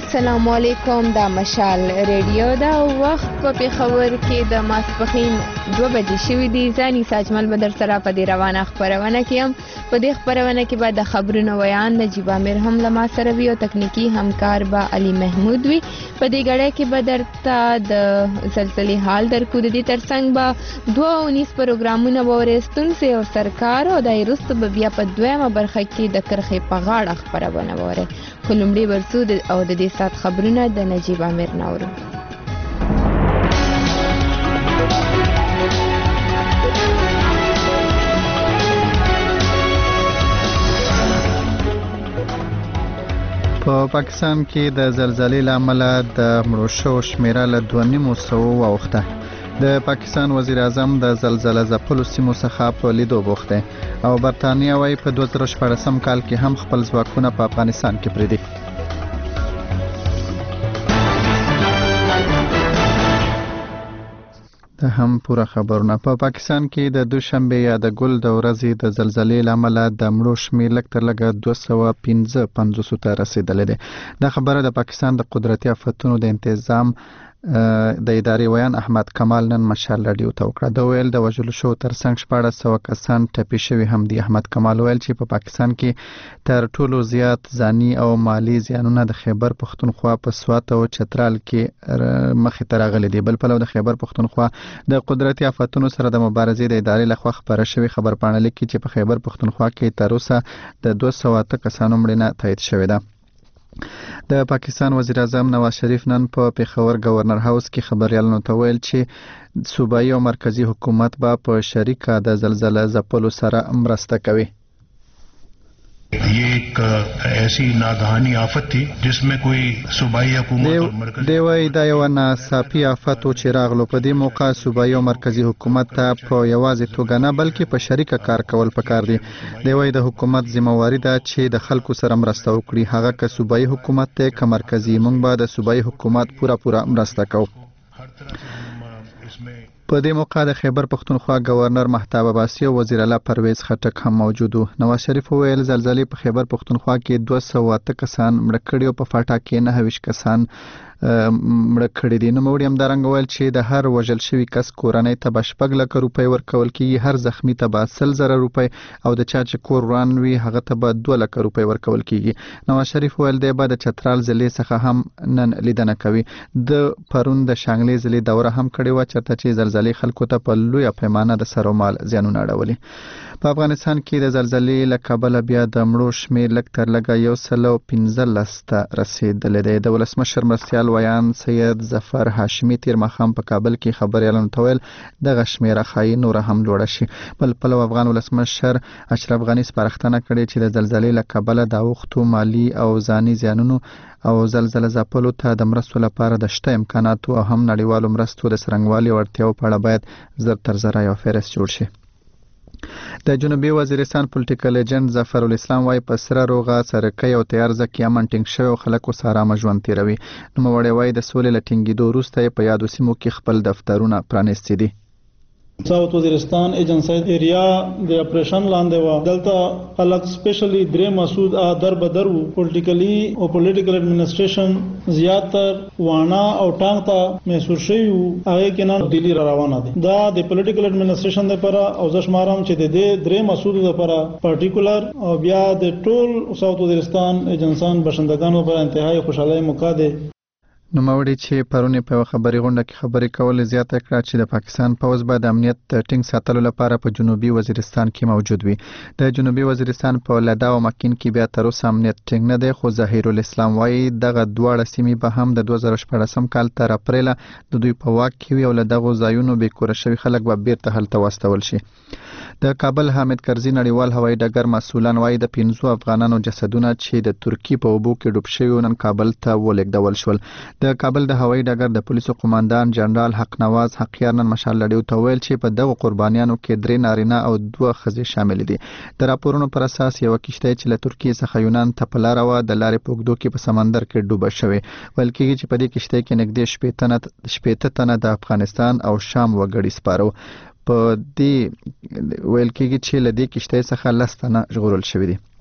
السلام علیکم. دا مشال ریډیو دا وخت په پیښور کې د ماسپښین 2 بجې شوې دي. ځاني ساجمل بدر سره په دې روانه خبرونه کې هم په دې خبرونه کې به د خبرونو ویان نجیب امیر هم له ما سره وي او تکنیکی همکار به علي محمود وي. په دې غړې کې به درته د زلزلې حال درکو. د دې ترڅنګ به 219 پروګرامونه وورستون سي او سرکار او د ایرست به بیا په دویمه برخه کې د کرخې په غاړه خبرونه وره. کولمډي ورسو او د دې سات خبرونه د نجیب امیر ناورو. په پاکستان کې د زلزلې له امله د مړو شوو شمیره له 2.5 واوښته. د پاکستان وزیر اعظم د زلزلې ځپلو سیمو څخه په لیدو بوخت دی او برتانیه وايي په 2014 کال کې هم خپل ځواکونه په افغانستان کې پرېږدي. د هم پوره خبرونه. په پاکستان کې د دوشنبه یا د ګل د ورځې د زلزلې له امله د مړو شمېر لږ تر لږه 255 ته رسیدلی دی. دا خبره د پاکستان د قدرتي آفتونو د انتظام د ادارې ویان احمد کمال نن مشال راډیو ته وکړه. د ویل د وژلو شو ترڅنګ 1400 کسان ټپي شوي هم دي. احمد کمال ویل چې په پاکستان کې تر ټولو زیات ځاني او مالی زیانونه د خیبر پښتونخوا په سوات او چترال کې مخې ته راغلي دي. بل پلو د خیبر پښتونخوا د قدرتي آفتونو سره د مبارزې د ادارې لخوا خبره شوې خبرپاڼه لیکي چې په خیبر پښتونخوا کې تر اوسه د 208 کسانو مړینه تایید شوې ده. د پاکستان وزیر اعظم نواز شریف نن په پیښور گورنر هاوس کې خبريالانو ته ویل چې صوبایي او مرکزی حکومت به په شریکه د زلزلې ځپلو سره مرسته کوي. ये एक ऐसी नागहानी आफत थी जिसमें कोई सूबाई हुकूमत और मरकजी دیوی دا یو ناڅاپي آفت و چې راغلو. په دې موقع صوبایي او مرکزی حکومت ته په یوازې توګه نه بلکې په شریکه کار کول پکار دي. دیوی د حکومت ذمہواری ده چې د خلکو سره مرسته وکړي. هغه که صوبایي حکومت ته که مرکزی، موږ به د صوبایي حکومت پوره مرسته کوو. په دې موقع د خیبر پښتونخوا گورنر مهتاب عباسي او وزیر اعلی پرویز خټک هم موجود وو. نواز شریف ویل زلزلې په خیبر پښتونخوا کې 208 کسان مړه کړي او په فاټا کې 29 کسان مړه کړي دي. نو موږ هم درنګ ویل چې د هر وژل شوی کس کورنۍ ته 6 لک روپۍ ورکول کیږي. هر زخمی ته 100,000 روپۍ او د چا چې کور وران وي هغه ته 2 لک روپۍ ورکول کیږي. نواز شریف ویل دی به د چترال ضلع څخه هم نن لیدنه کوي. د پرون د شانګلې ضلع دوره هم کړې و چرته چې زلزلې خلکو ته په لوی پیمانه د سر او مال زیانونه اړولي. په افغانستان کې د زلزلې له کبله بیا د مړو شمېر لږ تر لږه 115 ته رسیدلی دی. د ولسمشر مرستیال ویان سید ظفر هاشمي تیر ماښام په کابل کې خبريالانو ته ویل دغه شمېره ښایي نوره هم لوړه شي. بل پلو افغان ولسمشر اشرف غني سپارښتنه کړې چې د زلزلې له کبله د اوښتو مالی او ځاني زیانونو او زلزلې ځپلو ته د مرستو لپاره د شته امکاناتو او هم نړیوالو مرستو د څرنګوالي او اړتیاو په اړه باید زر تر زره یو فهرست جوړ شي. د جنوبي وزیرستان پولیټیکل ایجنټ ظفر الاسلام وايي په سره روغه سرکۍ او تیارزه کې امن ټینګ شوی او خلکو سره آرامه ژوند تیروي. نوموړی وايي د سولې له ټینګېدو وروسته په یادو سیمو کې خپل دفترونه پرانیستي دي. ساوت وزیرستان ایجنسی ایریا د اپریشن لاندې و دلته خلک سپیشلی درې مسعود در بدر وو. پولیټیکلی او پولیټیکل ایڈمنسټریشن زیاتر وانا او ټانګ ته محسوس شوی وو. هغه کې نه دلی روانه دي. دا د پولیټیکل ایڈمنسټریشن لپاره او زشمارم چې د دې درې مسعود لپاره پارټیکولر او بیا د ټول ساوت وزیرستان ایجنسان بشندگانو پر انتهایی خوشاله موقع ده. نوموړي چې پرونی په خبري غونډه کې خبرې کولې زیاته کړه چې د پاکستان پوځ به د امنیت ټینګ ساتلو لپاره په جنوبي وزیرستان کې موجود وي. د جنوبي وزیرستان په لدا او مکین کې بیا تر اوسه امنیت ټینګ نه دی، خو ظهیر الاسلام وايي دغه دواړه سیمې به هم د 2014 کال تر اپریل د دوی په واک کې وي او له دغو ځایونو بې کوره شوي خلک به بیرته هلته واستول شي. د کابل حامد کرزي نړیوال هوایي ډګر مسؤلان وايي د 15 افغانانو جسدونه چې د ترکی په اوبو کې ډوب شوي نن کابل ته ولېږدول شول. د کابل د هوایي ډګر د پولیسو قوماندان جنرال حق نواز حقیار نن مشال لړیو ته ویل چې په دغه قربانیانو کې 3 نارینه او 2 ښځې شامل دي. د راپورونو پر اساس یو کشته چې له ترکیې څخه یونان ته په لار و د لارې په اوږدو کې په سمندر کې ډوبه شوې. ویل کېږي چې په دې کشته کې نږدې 80 تنه د افغانستان او شام وګړي سپارو. په دې ویل کېږي چې له دې کشته څخه 10 تنه ژغورل شوي دي.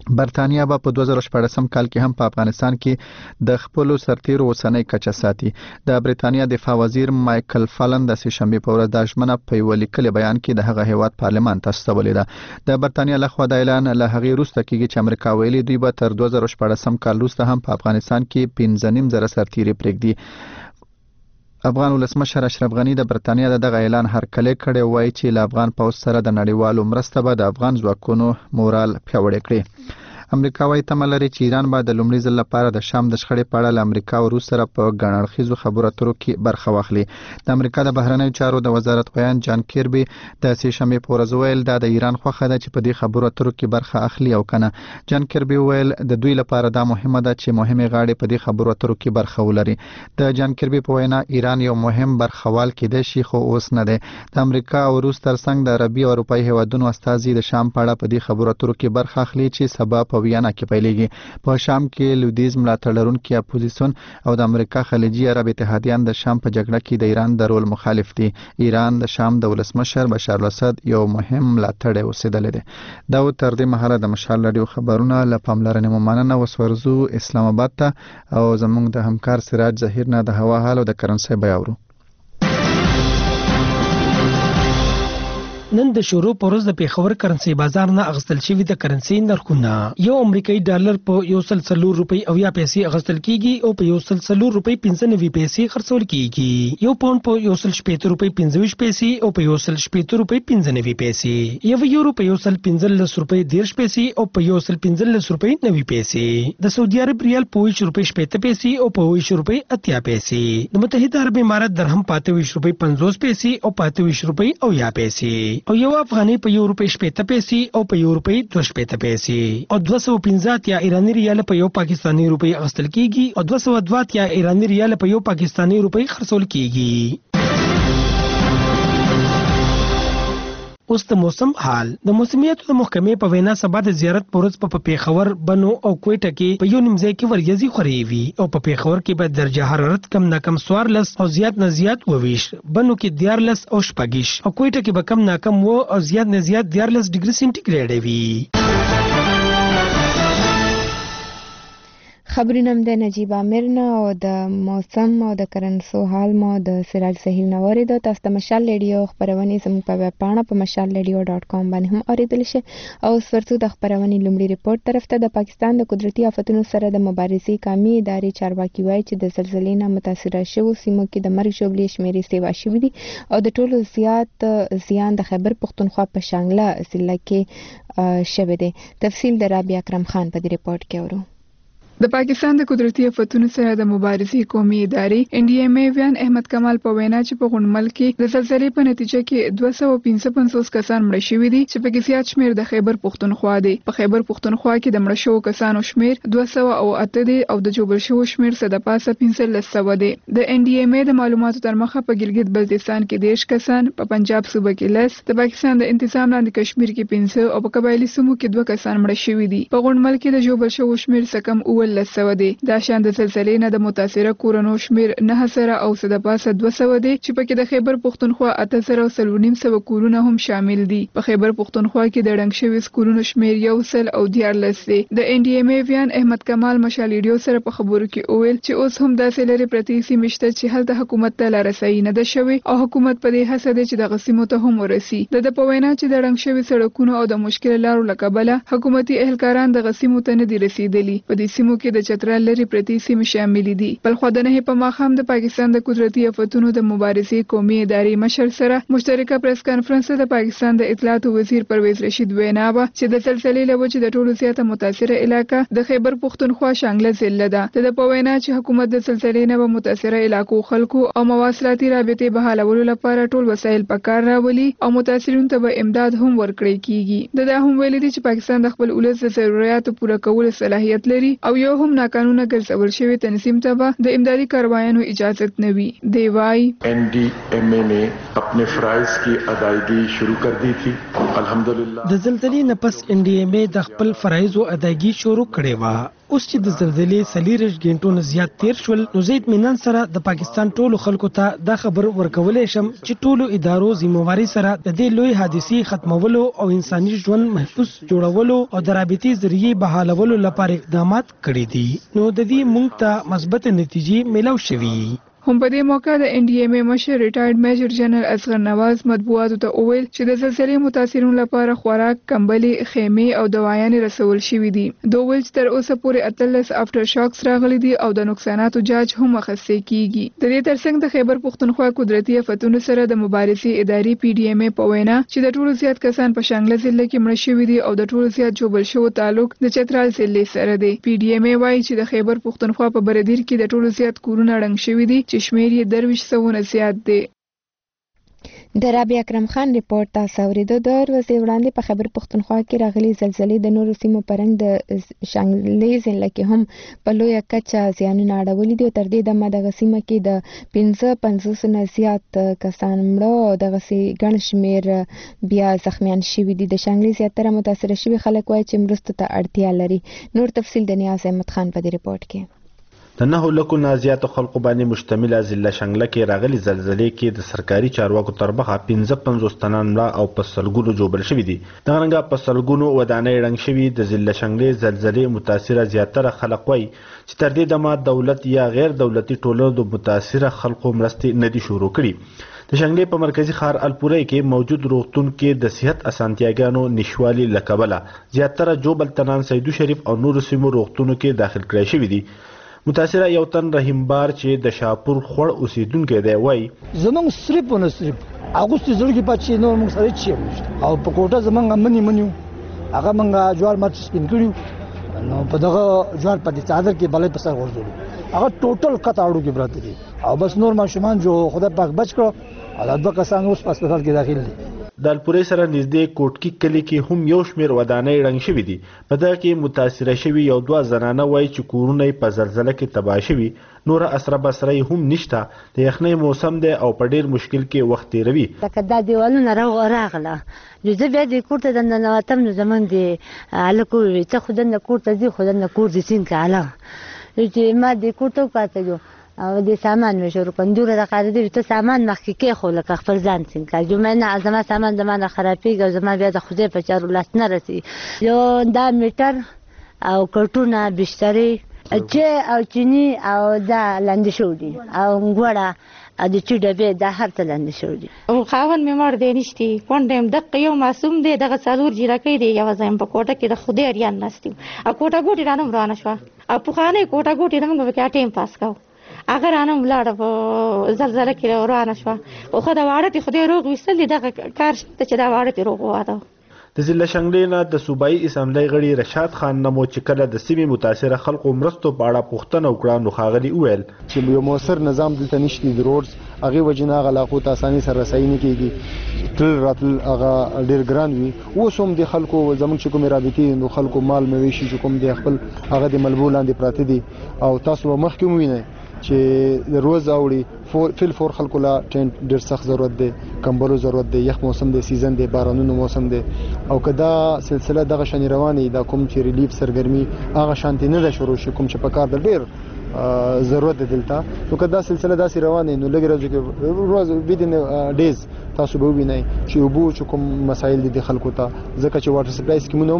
برتانیا به په 2014 کال کې هم په افغانستان کې د خپل سرتیرو اوسنۍ کچه ساتي. د برتانیا دفاع وزیر مایکل فالن د سهشنبه په ورځ د ژمنه په یو لیکلي بیان کې د هغه هیواد پارلمان ته استولې ده. د برتانیا لخوا د اعلان له هغې وروسته کېږي چې امریکا ویلي دوی به تر 2014 کال وروسته هم په افغانستان کې 15.5 سرتیري پرېږدي. افغان ولسمشر اشرف غنی د برتانیا دغه اعلان هرکلی کړی، وایي چې له افغان پوځ سره د نړیوالو مرسته به د افغان ځواکونو مورال پیاوړی کړي. امریکا وايي تمه لري چې ایران به د لومړي ځل لپاره د شام د شخړې په اړه له امریکا او روس سره په ګڼ اړخیزو خبرو اترو کې برخه واخلي. د امریکا د بهرنیو چارو د وزارت غویان جان کیربي د سهشنبه په ورځ ویل دا د ایران خوښه ده چې په دې خبرو اترو کې برخه اخلي او کنه. جان کیربي ویل د دوی لپاره دا مهمه ده چې مهمه غاړې په دې خبرو اترو کې برخه ولري. د جان کیربي په وینا ایران یو مهم برخوال کېدای شي خو اوس نه دی. د امریکا او روس ترڅنګ د عربي او اروپایي هیوادونو استازي د شام په اړه په دې خبرو اترو کې برخه اخلي چې سبا په ویانا کې پیلېږي. په شام کې لویدیز ملاتړ لرونکي اپوزیسیون او د امریکا خلیجي عرب اتحادیان د شام په جګړه کې د ایران د رول مخالف دي. ایران د شام د ولسمشر بشار الاسد یو مهم ملاتړی اوسېدلی دی. دا تر دې مهاله د مشال رادیو خبرونه له پاملرنې مننه وسورزو اسلام آباد ته او زموږ د همکار سراج ظهیر نه د هوا حال او د کرنسي بیاورو. نن د شروع پروز د پیښور کرنسي بازار نه اغستل شوی د کرنسي نرخونه یو امریکایي ډالر په 140 روپۍ او یا پیسې اغستل کیږي او په 140 روپۍ 95 پیسې خرڅول کیږي. یو پاوند په 180 روپۍ 25 پیسې او په 180 روپۍ 95 پیسې. یو یورو په 115 روپۍ 10 پیسې او په 115 روپۍ 90 پیسې. د سعودي عرب ریال په 20 روپۍ 70 پیسې او په 20 روپۍ 80 پیسې. د متحده عرب امارات درهم په 28 روپۍ 50 پیسې او په 28 روپۍ او یا پیسې. او یو افغاني په 1 روپۍ 70 پیسې او په 1 روپۍ 2 پیسې. او 250 یا ایرانی ریال په یو پاکستانی روپۍ اغستل کیږي او 202 یا ایرانی ریال په یو پاکستانی روپۍ خرڅول کیږي. اوس د موسم حال. د موسمیاتو د محکمې په وینا سبا د زیارت پورز په پیښور، بنو او کوټه کې په یو نیمځای کې وریځي خوري وي او په پیښور کې به درجه حرارت کم نه کم 14 او زیات نه زیات 22، بنو کې 14 او 16 او کوټه کې به کم نه کم او زیات نه زیات 14 ډیګري سنټیګریډ وي. خبرونه د نجیب عامر نه او د موسم او د کرنسو حال مو د سراج ظهیر نه اوریدو. تاسو د مشال ریډیو خبرونه زموږ په ویب پاڼه په mashalradio.com باندې هم اوریدل شي. او ورڅو د خبرونه لومړی ریپورت طرف ته د پاکستان د قدرتي آفتونو سره د مبارزې قومي ادارې چارواکي وایي چې د زلزلې نه متاثره شوو سیمو کې د مرګ ژوبلې شمیرې سیوا شوې دي او د ټولو زیات زیان د خیبر پختونخوا په شانګله ضلع کې شوی دی. تفصیل د رابعه اکرم خان په دې ریپورت کې اورو. د پاکستان د قدرتي آفتونو سره د مبارزې قومي ادارې NDMA ویان احمد کمال په وینا چې په غونډمل کې د زلزلې په نتیجه کې 255 کسان مړ شوي دي چې په کې زیات شمیر د خیبر پختونخوا دی. په خیبر پختونخوا کې د مړ شوو کسانو شمیر 208 دی او د جوړ شوو شمیر څخه د پاسه 1500 دی. د NDMA د معلوماتو تر مخه په ګلګت بلتستان کې 10 کسان، په پنجاب صوبه کې 10، د پاکستان د انتظام لاندې کشمیر کې 15 او په قبایلی سیمو کې 2 کسان مړ شوي دي. په غونډمل کې د جوړ شوو شمیر څخه کم 1900 دی. دا شان د زلزلې نه د متاثره کورونو شمیر 9000 او څه د پاسه 200 دی چې پکې د خیبر پختونخوا 8000 کورونه هم شامل دي. په خیبر پختونخوا کې د ډنګ شوي کورونو شمیر 100 او 14 دی. د NDMA ویان احمد کمال مشال ریډیو سره په خبرو کې اویل چې اوس هم داسې لري پرتی سیمه شته چې هلته حکومت ته لارسي نه ده شوی او حکومت په دې هڅه ده چې د غسیمو ته هم ورسي. د پوینا چې د ډنګ شوي سړکونو او د مشکل لارو لکبله حکومتي اهلکاران د غسیمو ته نه دي رسیدلي. په دې سیمو کې د چترال لري پرتی سیمه شامل دي. بل خو د نه په ماخام د پاکستان د قدرتي آفتونو د مبارزې قومي ادارې مشر سره مشترکه پریس کانفرنس د پاکستان د اطلاعات وزیر پرویز رشید وینا به چې د زلزلې له وجې د ټولو زیاته متاثره علاقې د خیبر پختونخوا شانګله ضلع ده. د پوینا چې حکومت د زلزلې نه متاثره علاقو خلکو او مواصلاتي رابطې بحالولو لپاره ټول وسایل په کار راولي او متاثرینو ته به امداد هم ورکړي کیږي. دا هم ویلي دي چې پاکستان د خپل ولس د ضرورتو پوره کولو صلاحیت لري او یو هم ناقانونه ګرځول شوی تنظیم ته به د امدادي کاروایانو اجازه نه وي. دی وايي NDMA نے अपने फ़राइज़ की अदायगी शुरू कर दी थी। अल्हम्दुलिल्लाह د زلزلې نه پس NDMA د خپل فرایض او ادایګي شروع کړې و. اوس چې د زلزلې 40 غنټو نه زیات تیر شول نو زید مینن سره د پاکستان ټولو خلکو ته دا خبر ورکولې شم چې ټولو ادارو ذمہواری سره د دې لوی حادثې ختمولو او انساني ژوند محفوظ جوړولو او د رابطې ذریعہ بحالولو لپاره اقدامات کړي دي. نو د دې موږ ته مثبت نتیجې ملو شوي. هم په دې موقع د NDMA مشر ریټایرډ میجر جنرال اصغر نواز مطبوعاتو ته وویل چې د زلزلې متاثرینو لپاره خوراک، کمبلې، خیمې او دوايانې رسول شوې دي. دوی ویل چې تر اوسه پورې 13 افټر شاکس راغلي دي او د نقصاناتو جاج هم اخیستل کیږي. د دې ترڅنګ د خیبر پښتونخوا قدرتي آفتونو سره د مبارزې ادارې PDMA په وینا چې د ټولو زیات کسان په شانګله ضلع کې مړ شوي دي او د ټولو زیات جوړل شوی تعلق د چترال ضلع سره دی. PDMA وايي چې د خیبر پښتونخوا په بردیر کې د ټولو زیات کورونه ړنګ شوي دي چې شمیر یې 200 زیات دی. د رابعه اکرم خان ریپورت تاسو اوریدو. د ورځې وړاندې په خیبر پښتونخوا کې راغلي زلزلې د نورو سیمو پرنګ د شانګلې ضلع کې هم په لویه کچه زیانونه اړولي دي. تر دې دمه دغه سیمه کې د 55 نه زیات کسان مړه او دغسې ګڼ شمېر بیا زخمیان شوي دي. د شانګلې زیاتره متاثره شوي خلک وایي چې مرستو ته اړتیا لري. نور تفصیل د نیاز احمد خان په دې ریپورت کې. د 9 لکو نه زیاتو خلکو باندې مشتمله ضلع شانګله کې راغلي زلزلې کې د سرکاري چارواکو تر مخه 55 تنان مړه او په سلګونو جوړل شوي دي. دغه رنګه په سلګونو ودانۍ ړنګ شوي. د ضلع شانګلې زلزلې متاثره زیاتره خلک وایي چې تر دې دمه دولت یا غیر دولتي ټولنو د متاثره خلکو مرستې نه دي شروع کړي. د شانګلې په مرکزي ښار الپورۍ کې موجود روغتون کې د صحت اسانتیاګانو نشوالي له کبله زیاتره جوبل تنان سیدو شریف او نورو سیمو روغتونو کې داخل کړی شوي دي. متاثره یو تن رحیم بار چې د شاپور خوړ اوسیدونکی دی وایي زمونږ صرف ونه صرف اغوستې زړه کې پاتې نور موږ سره چی او په کوټه زمونږ منیو هغه موږ جوار مرچ سپین کړیو نو په دغه جوار په چادر کې بلې په سر ورځول هغه ټوټل قطاړو کې براته دي او بس نور ماشومان جو خدای پاک بچ کړو او دوه کسان اوس په هسپتال کې داخل دي. د الپورۍ سره نږدې کوټکی کلی کې هم یو شمېر ودانۍ ړنګ شوي دي. په دغه کې متاثره شوي یو دوه زنانه وایي چې کورونه یې په زلزله کې تباه شوي. نوره اسره بسره هم نشته. د یخنۍ موسم دی او په ډېر مشکل کې وخت تېروي. لکه دا دیوالونه راغله نو زه بیا د کور ته دننوتم نو زموږ د هلک وویل ته خو دننه کور ته ځي خو دننه کور دې سین که هلک چې ما د کور ته وکتلو او د سامان مې شروع کړم دوره دقیقه دی ته سامان مخکې کېښو لکه خپل ځان سین که جو مې نه زما سامان زما نه خرابېږي او زما بیا د خدای په چارو لاس نه رسي. یو دا میټر او کټونه بسترې چې او چینی او دا لاندې شوي دي او غوړه د چې ډبې دا هر څه لاندې شوي دي. او خاوند مې مړ دی نشتی کونډه یم دقه یو معصوم دی دغه څلور جیرکۍ دی یوازې یم په کوټه کې د خدای اریان ناست یم او کوټه ګوټې رانه ورانه شوه او پخوانۍ کوټه ګوټې نه موږ پکې ټایم پاس کوو هغه رانه ولاړه په زلزله کې روانه شوه خو ښه د واړه دې خدای روغ ویستل دي دغه کار شته چې دا واړه دې روغ وواده. د ضلع شانګلې نه د صوبایي اسامبلۍ غړي رشاد خان نمو چې کله د سیمې متاثره خلکو مرستو په اړه پوښتنه وکړه نو ښاغلي وویل چې یو مؤثر نظام دلته نشته د روډز هغې وجې نه هغه علاقو ته اساني سره رسایي نه کېږي تل راتل هغه ډېر ګران وي. اوس هم د خلکو زموږ چې کومې رابطې نو خلکو مال مویشي چې کوم دی خپل هغه د ملبو لاندې پراته دي او تاسو به مخکې هم ووینئ چې د روز اوړي فل فور خلکو لا ټینټ ډېر سخت ضرورت دی کمبلو ضرورت دی یخ موسم دی سیزن دی بارانونو موسم دی او که دا سلسله دغه شانې روانې دا کوم چې ریلیف سرګرمي هغه شانتې نه ده شروع شي کوم چې په کار د ډېر ضرورت دی دلته نو که دا سلسله داسې روانې نو لږ ورځو کې روز ویدن ډیز تاسو به ووینئ چې اوبو چې کوم مسایل دي د خلکو ته ځکه چې واټر سپلای سکیمونه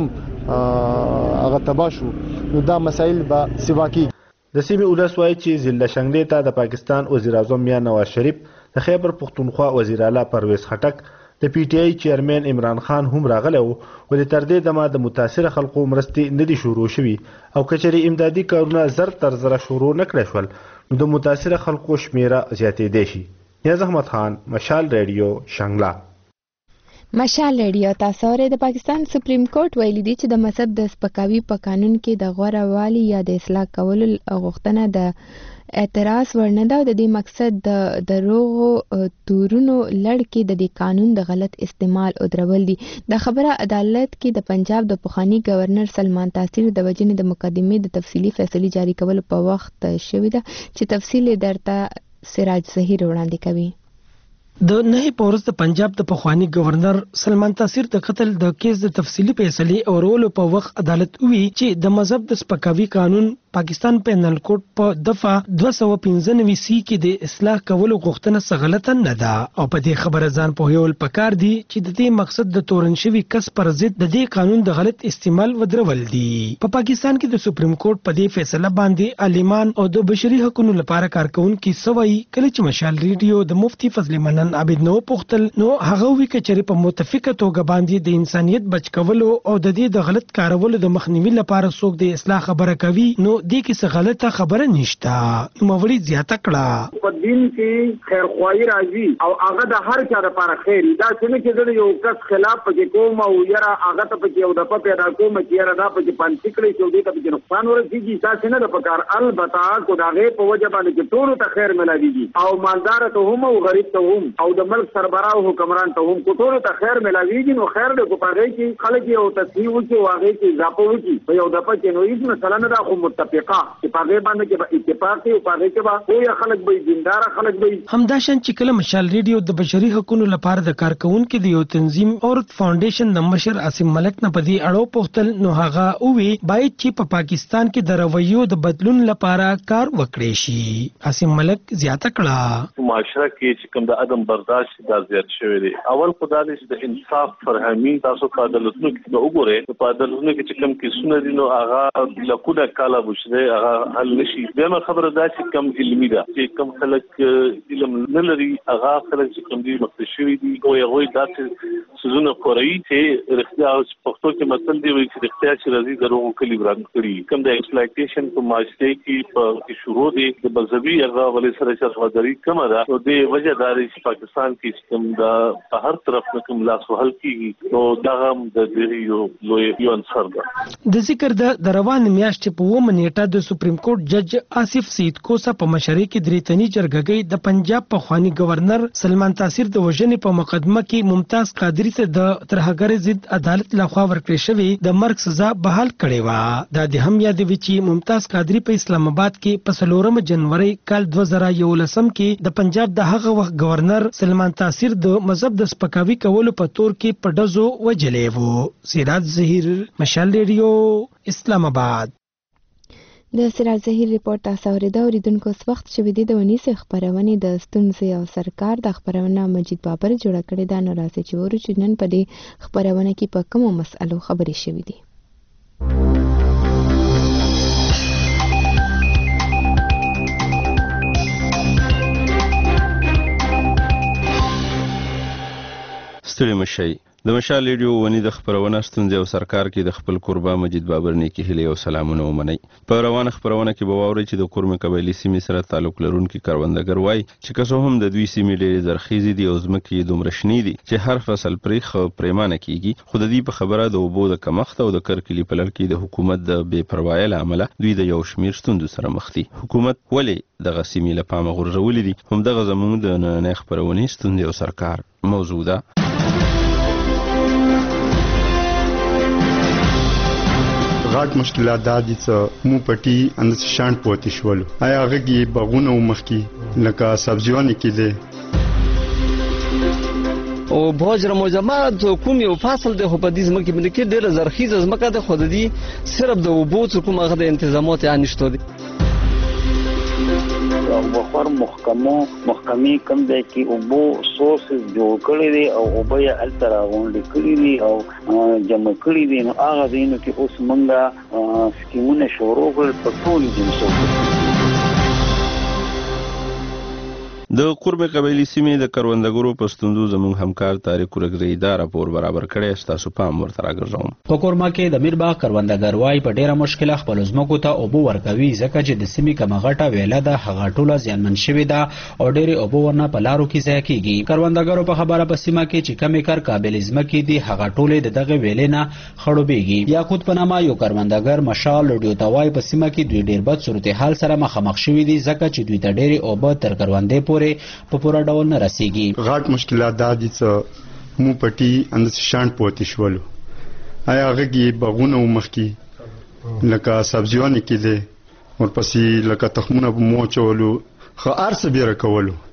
هم هغه تباه شو نو دا مسایل به سیوا کېږي. د سیمې ولس وایي چې ضلع شانګلې ته د پاکستان وزیر اعظم میا نواز شریف د خیبر پښتونخوا وزیر اعلی پرویز خټک د PTI چیرمن عمران خان هم راغلی و ولې تر دې دمه د متاثره خلکو مرستې نه دي شروع شوي او که چېرې امدادي کارونه زر تر زره شروع نه کړی شول نو د متاثره خلکو شمېره زیاتېدی شي. نیاز احمد خان مشال ریډیو شانګله. مشال ریډیو تاسو اورئ. د پاکستان سپریم کورټ ویلي دی چې د مذهب د سپکاوي په قانون کې د غوره والي یا د اصلاح کولو غوښتنه د اعتراض ورنه ده او د دې مقصد د دروغو تورونو لړ کې د دې قانون د غلط استعمال او درول دي. دا خبره عدالت کې د پنجاب د پخوانی گورنر سلمان تاثیر د وجنې د مقدمې د تفصیلي فیصلې جاری کولو په وخت شوې ده چې تفصیل درته سراج ظهیر وړاندې کوي. د نهي پورس د پنجاب د پخوانی گورنر سلمان تاثیر د قتل د کیس د تفصیلی فیصله اورولو په وخت عدالت وی چې د مذهب د سپکاوي قانون پاکستان پینل کوډ په دفعه 295 سی کې د اصلاح کولو غوښتنه سغلطه نه ده او په دې خبره ځان په هیول پکار دي چې د دې مقصد د تورن شوی کس پر ضد د دې قانون د غلط استعمال ودرول دي. په پاکستان کې د سپریم کورټ په دې فیصله باندې عالمان او د بشري حقوقو لپاره کارکونکو سوي کله چې مشال ریډیو د مفتی فضل منن عابد نو پختل نو هغه وی کچري په متفقه توګه باندې د انسانيت بچ کولو او د دې د غلط کارولو د مخنیوي لپاره څوک د اصلاح خبره کوي نو دې کې څه غلطه خبره نشته. نوموړي زیاته کړه په دین کې خیر خوایي راځي او هغه د هر چا لپاره خیر دا څنګه چې یو کس خلاف پکې کوم او یاره هغه ته پکې یو د په پیدا کوم چې یاره دا پکې پانڅ کړی چې دې ته پکې نقصان ورسیږي دا څنګه د پکار البته کو داغه په وجه باندې چې ټول ته خیر ملاويږي او مالدار ته هم او غریب ته هم او د ملک سربراہ او حکمران ته هم ټول ته خیر ملاويږي نو خیر دې کو پاره کې خلک یو تصحیح وکي واغې کې اضافه وکي په یو د پکې نو هیڅ مثلا نه دا خو متفقه چې پاره باندې کې اتفاق او پاره کې با یو خلک به دیندار خلک به همداشان چې کله مشال ریډیو د بشري حقوقو لپاره د کارکونکو د یو تنظیم اورت فاونډیشن د مشر عاصم ملک نه پدې اړو پوښتل نو هغه اووی باید چې په پاکستان کې د رویو د بدلون لپاره کار وکړي شي. عاصم ملک زیاته کړه معاشره کې چې کوم د عدم برداشت دا زیات شوی دی. اول خدای دې د انصاف فرهمي تاسو په عدالتونو کې د وګوره په عدالتونو کې چې کوم کیسونه دي نو هغه لکونه کاله بوشره هغه حل نشي. دغه خبره دا چې کم علمي ده چې کم خلک علم نه لري هغه خلک چې کوم دي مختشوي دي او هغه داسې سيزونه کوي چې رښتیا او پښتو کې متل دی وایي چې رښتیا چې راځي دروغ کلی بران کړی کوم د ایکسپلایټیشن په معاشره کې په شروع دي د مذهبي هغه ولې سره شرفداري کم ده او د وجه داري چې پاکستان کې کوم د په هر طرف نه کوم لاس وهل کیږي نو دا هم د دې یو انصر ده. د ذکر د روان میاشتې په 1 نیټه د سپریم کورټ جج آصف سید کوسا په مشرۍ کې دریتنی جرګګۍ د پنجاب په خوانی گورنر سلمان تاثیر د وژنې په مقدمه کې ممتاز قادری ته د ترهګر ضد عدالت لخوا ورکړې شوی د مرګ سزا بحال کړې و. دا د هم یادوي چې ممتاز قادری په اسلام آباد کې په 4 جنوري کال 2011 کې د پنجاب د هغه وخت گورنر سلمان تاثیر د مذهب د سپکاوي کولو په تور کې په ډزو وجلې وو. سراج ظهیر مشال ریډیو اسلام آباد. د سراج ظهیر ریپورت تاسو اوریدونکو اس وخت چې د ونیس خبرونه د ستونزې او سرکار د خبرونه مجید بابر جوړ کړی دا ناراضي چې ورو چې نن په دې خبرونه کې په کومو مسالو خبرې شوې دي. ستړي مشي د مشال ریډیو ونی د خبرونه ستونزې او سرکار کې د خپل قربا مجید بابر نیکی هلي او سلامونه ومني. په روانه خبرونه کې به واوري چې د کورم قبایلی سیمې سره تعلق لرونکي کاروندګر وای چې کسو هم د دوی سیمې ډېرې زرخیزي دي او ځمکې دومره شنې دي چې هر فصل پرې پریمانه کیږي. خو د دې په خبره د اوبو د کمښت او د کرکلی په لړ کې د حکومت د بې پروايۍ له امله دوی د یو شمیر ستونزو سره مخ دي. حکومت ولې د غسیمې له پامه غورځولې دي هم دغه زموږ د نن خبرونه ستونزې او سرکار موضوع ده. غاټ مشکلات دا دي چې مو پټي اند شان پوتې شول آیا هغه کې بغونه مخکي لکه سبزیونه کې دي او بوجر موجمات کوم یو فصل د خو په دې ځمکه باندې کې ډېر زرخیزه ځمکه د خود دي صرف د وبو کوم هغه د تنظیمات یا نشته دي وخور محکمې کم دی کې اوبو سورسز جوړ کړی دی او اوبه یې هلته راغونډې کړي دي او جمع کړي دي نو هغه ځایونو کې اوس موږ سکیمونه شروع کړل په ټولو جنسو کې. د قرب قبایلی سیمې د کروندګرو په ستوندو زموږ همکار طارق ورګری دا راپور برابر کړی تاسو پام ورته راګرځوم. په کورما کې د میرباغ کروندګر وای په ډیره مشکله خپل ځمکو ته اوبه ورکوي ځکه چې د سیمې کمه غټه ویله ده هغه ټوله زیانمن شوې ده او ډېرې اوبه ورنه په لارو کې ضایع کیږي. کروندګرو په خبره په سیمه کې چې کمې کار قابل ځمکې دي هغه ټولې د دغه ویلې نه خړوبېږي. یاقوت په نامه یو کروندګر مشال ریډیو ته وای په سیمه کې دوی ډېر بد صورتحال سره مخامخ شوي دي ځکه چې دوی ته ډېرې اوبه تر کروندې پورې په پوره ډول نه رسیږي. غاټ مشکلات دا دي چې مو پټي اند شان پوتې شول آیا هغه کې بغونه مخکي لکه سبزیونه کې دي ورپسې لکه تخمونه مو چولو خو ارس بیره کولو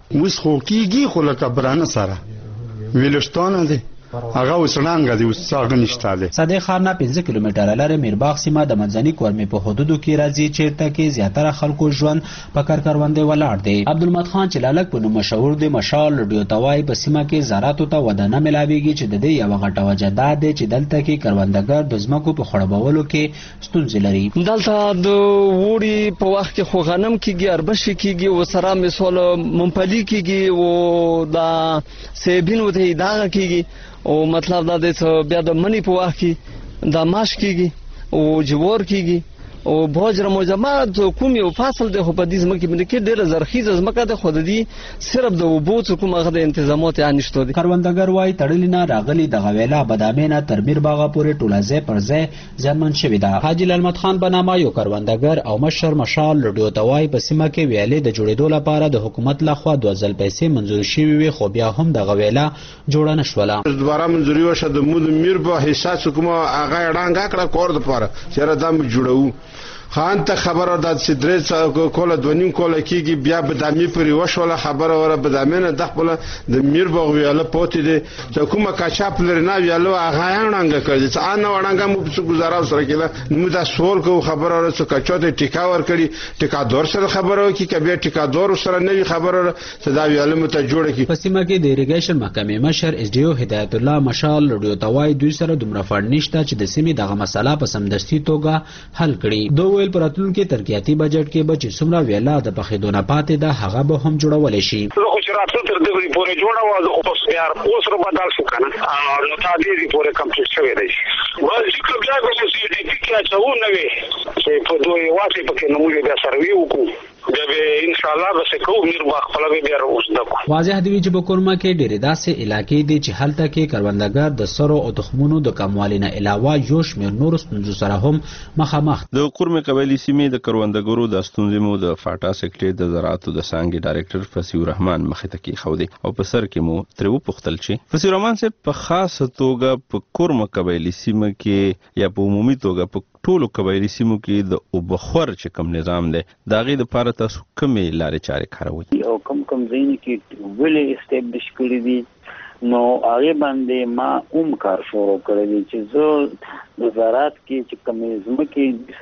اوس خو کېږي خو لکه برانه سره ویلشتانه دی هغه وسړانګه دی اوس هغه نشته دی. صادق خان نه 15 کیلومتره لرې میرباغ سیمه د منځني کورمې په حدودو کې راځي چیرته کې زیاتره خلکو ژوند په کروندې ولاړ دی. عبدالمد خان چې لالک په نوم مشهور دی مشال رډیو توای په سیمه کې زراعتو ته وده نه ملاویږي چې د دې یوه غټه وجه دا دی چې دلته کې کروندګر د ځمکو په خړوبولو کې ستونزې لري. دلته د وړي په وخت کې خو غنم کېږي اربشي کېږي او سره مثال ممپلی کېږي او دا سیبین وته دا کېږي او مطلب دا دی چې بیا د منی په وخت کې دا ماش کېږي او جوار کېږي او بوجره موجمات کوم یو فصل د خو په دې ځمکه باندې کې ډېر زرخیزه ځمکه د خود دي صرف د وبو کوم هغه د تنظیمات یې نشته دي. کروندګر وايي تړلینا راغلي د غویلا بادامینه تر میرباغه پورې ټولازه پرځه ځانمن شوی دا. حاجی لالمت خان بنامه یو کروندګر او مشر مشال رډیو توای په سیمه کې ویلې د جوړېدو لپاره د حکومت لخوا 2000 پیسې منزور شوی وي خو بیا هم د غویلا جوړه نشوله. دوباره منزوري وشو د مود میرباغ حساب حکومت هغه اړانګه کړه کور د پاره چې را دم جوړو خان ته خبره د سدرې کوله دونیم کوله کېږي بیا بدامي پرې وشوله خبره وره بدامینه د خپل د میرباغ ویاله پاتې دي چې کومه کاچاپ لري نه ویاله هغه اړانګه کړي چې ان وړانګه مو په گزارا سره کېله نو دا سوال کو خبره وره چې کچوته ټیکا ور کړي ټیکادور سره خبره وکړي کبه ټیکادور سره نه خبره چې دا ویاله مت جوړه کی. په سیمه کې د اریګیشن محکمې مشر اس ډي او هدایت الله مشال رډیو توای دوی سره دومره فند نشته چې د سیمې دغه مسله په سمدستي توګه حل کړي. دوی ویل پراتون کې ترقیاتي بجټ کې به چې څومره ویلا د پخېدونه پاتې ده هغه به هم جوړول شي. زه خو چې راتلو تر دې پورې جوړه وه زه خو یار اوس را بدل شو که نه نو تا دې پورې کمپلیټ شوی دی. بس که بیا به مو سی ډي پي کې اچوو نه وې چې په دوی واټې پکې نه موږ بیا سروي وکړو بیا به انشاءالله به کوو میرباغ خپله به بیا راوزده کړو. واضح دی چې په کورما کې ډېرې داسې علاقې دي چې هلته کې کروندګر د سرو او تخمونو د کموالي نه علاوه یو شمېر نورو ستونزو سره هم مخامخ. د کورمې قبایلي سیمې د کروندګرو د ستونزې مو د فاټا سیکټر د زراعتو د څانګې ډایرکټر فصیح الرحمن مخې ته کېښودې او په سر کې مو ترې وپوښتل چې فصیح الرحمن صاحب په خاصه توګه په کورمه قبایلي سیمه کې یا په عمومي توګه په ټولو قبایلي سیمو کې د اوبخور چې کوم نظام دی د هغې دپاره تاسو کومې لارې چارې کاروئ او کوم ځایونه کې ولې اسټابلیش کړي دي نو هغه باندې ما کار شروع کړی دی چې زه د زراعت کې چې کومې ځمکې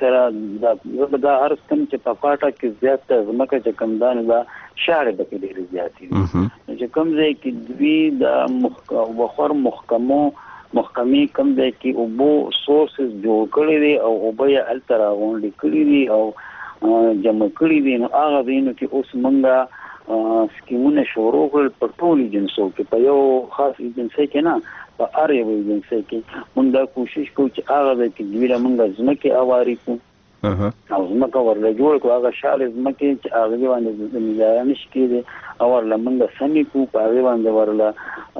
سره دا هر کم چې په پاټه کې زیاته ځمکه چې کم دانه دا شاړې پکې ډېرې زیاتې دي چې کوم ځای کې دوی د وخور محکمې کم ځای کې اوبو سورسز جوړ کړي دي او اوبه یې هلته راغونډې کړي دي او جمع کړي دي نو هغه ځایونو کې اوس موږ سکیمونه شروع کړل په ټولو ایجنسیو کې په یو خاص ایجنسي کې نه په هر یو ایجنسي کې موږ دا کوشش کوو چې هغه ځای کې دوی له موږ ځمکې اواري کړو او ځمکه ورله جوړ کړو هغه شاړې ځمکې چې هغې باندې مزایه نشي کېدی او ورله موږ سمې کړو په هغې باندې ورله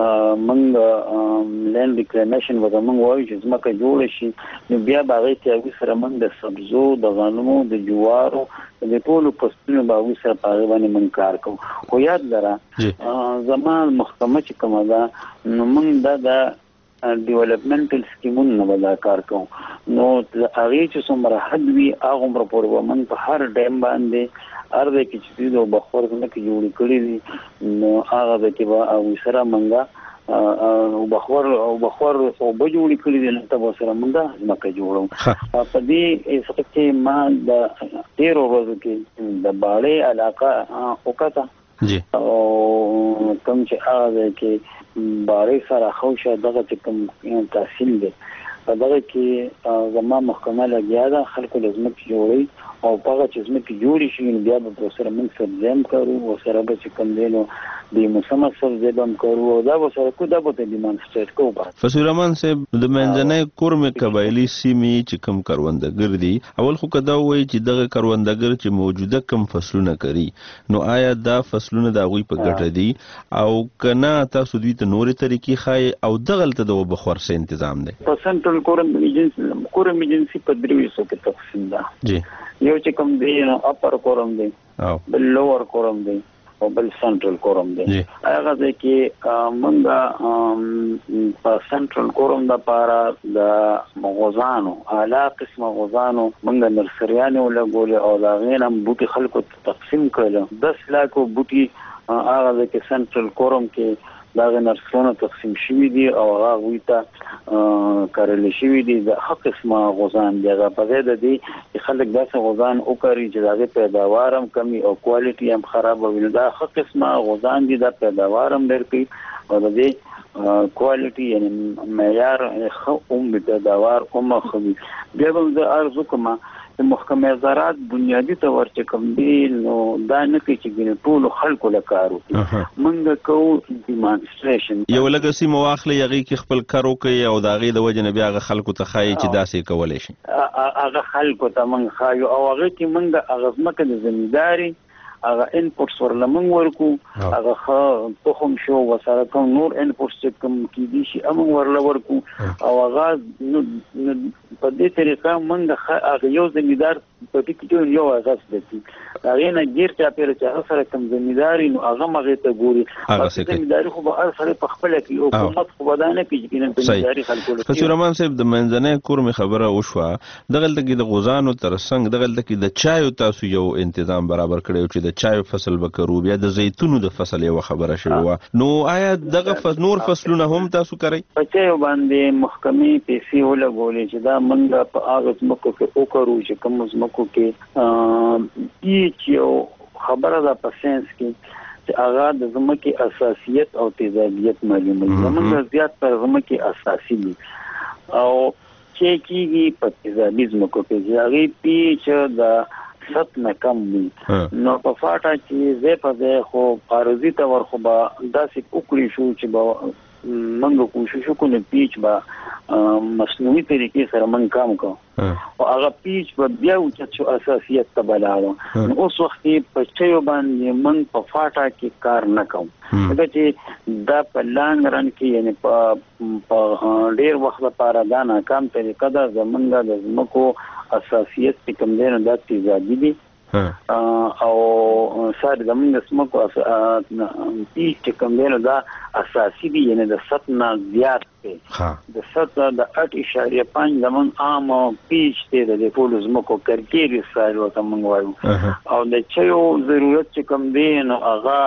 موږ لینډ ریکلیمیشن ورته موږ وایو چې ځمکه جوړه شي نو بیا به هغې کې هغوی سره موږ د سبزو د غنمو د جوارو د ټولو فصلونو به هغوی سره په هغې باندې موږ کار کوو خو یاد لره زما محکمه چې کومه ده نو موږ دا د ډیولپمنټل سکیمونو نه به دا کار کوو نو هغې چې څومره حد وي هغومره پورې به موږ په هر ډیم باندې هر ځای کې چې دوی د اوبخور ځمکې جوړې کړي دي نو هغه ځای کې به هغوی سره موږ اوبخور اوبه جوړې کړي دي نو ته به سره موږ ځمکه جوړو په دې حساب کې ما د تېرو ورځو کې د باړې علاقه وکړه او کوم چې هغه ځای کې باړې سره خوشه دغه چې کوم تحصیل دی په دغه کې زما محکمه لګیا ده خلکو له ځمکې جوړوي او په هغه چې ځمکې جوړې شي نو بیا به ورسره موږ سبزي هم کوو ورسره به چې کوم دی نو د موسمه سبزي به هم کوو او دا به سره کوو دا به ته ډیمانسټریټ کوو. فصیح الرحمن صاحب د منځنۍ کورمې قبایلي سیمې چې کوم کروندګر دي اول خو که دا ووایي چې دغه کروندګر چې موجوده کوم فصلونه کوي نو آیا دا فصلونه د هغوی په ګټه دي او که نه تاسو دوی ته نورې طریقې ښایي او دغلته د اوبخور څه تنظیم دی؟ په سنټرل کورم ایجنسي په 300 کې تقسیم ده یو چې کوم دی نو اپر کورم دی بل لوور کورم دی او بل سنټرل کورم دی هغه ځای کې موږ په سنټرل کورم دپاره د غوزانو اعلی قسمه غوزانو موږ نرسریانې ولګولې او د هغې نه بوټي خلکو ته تقسیم کړل 10 لاکو بوټي هغه د سنټرل کورم کې دا نرسونه تقسیم شوی دي او هغه ویته کارل شوی دي د حق اسمه غوزان دی. هغه په دې د دې خلک داسې غوزان وکړي چې دغه پیداوار هم کمی او کوالټي هم خراب وي. دا حق اسمه غوزان دي د پیداوار هم ډېر کوي او د دې کوالټي یعنی معیار خو هم پیداوار کومه خو بیا به د ارزو کومه محکمه زراعت بنیادی تور چې کوم دی نو دا نه کوي چې ټول خلکو لکارو منګه کو ډیمانستریشن یو لګسي مواخله یغي کې خپل کارو کوي او داغي د وجنه بیا غ خلکو ته خای چې داسې کولای شي هغه خلکو ته من خایو او هغه کې منګه اغزمکه د زمینداری هغه انپورټس ورلمن ورکو هغه خو تخم شو وسره کوم نور انپورټس کوم کې دي شي امن ورل ورکو او هغه په دې طریقه منګه هغه یو زمیندار په ټیکټ یو اغاز دي هغه نه غیر چا پیر چې سره کوم زمینداری نو هغه مغه ته ګوري زمینداری خو به سره په خپل کې حکومت خو بدانه کې چې زمینداری خلکو له فسور رحمان صاحب د منځنۍ کورم خبره وشوه دغه کې د غوزانو ترڅنګ دغه کې د چایو تاسو یو تنظیم برابر کړو چې د چایو فصل وکړو بیا د زیتونو د فصل یو خبره شوه نو آیا دغه نور فصلونه هم تاسو کوي په چایو باندې محکمې پیسې ولګولې چې دا منګه په هغه مکو کې وکړو چې کوم مکو کې یو خبره ده په ساينس کې چې هغه د زمکي اساسیت او تیزابیت معلومه زمونږ زیات پر زمکي اساسي دي او چې کیږي په تیزابیزم کو کې هغه پیچ د ست نه کم وي نو په فاټا چې زه په دې خو عارضی تور خو به داسې وکړي شو چې به منګه کوشش وکړو پیچ به مصنوعي طریقې سره من کام کو او هغه پیچ په بیا چې اساسیت ته بلاړو نو اوس وخت په چيو باندې من په فاټا کې کار نه کوم دا چې دا په لانګ رن کې یعنی په ډیر وخت لپاره دا ناکام طریقه ده زمونږ د زمکو اساسیت کوم دی نو د تیزابي دي او سره زمونږ سمکو پیچ کوم دی نو دا اساسي دي یعنی د ستنا زیات دی د ست د 8.5 زمون عام پیچ دی د ټول زمکو کرکېری سره وته مونږ وایو او د چيو ضرورت چې کوم دی نو هغه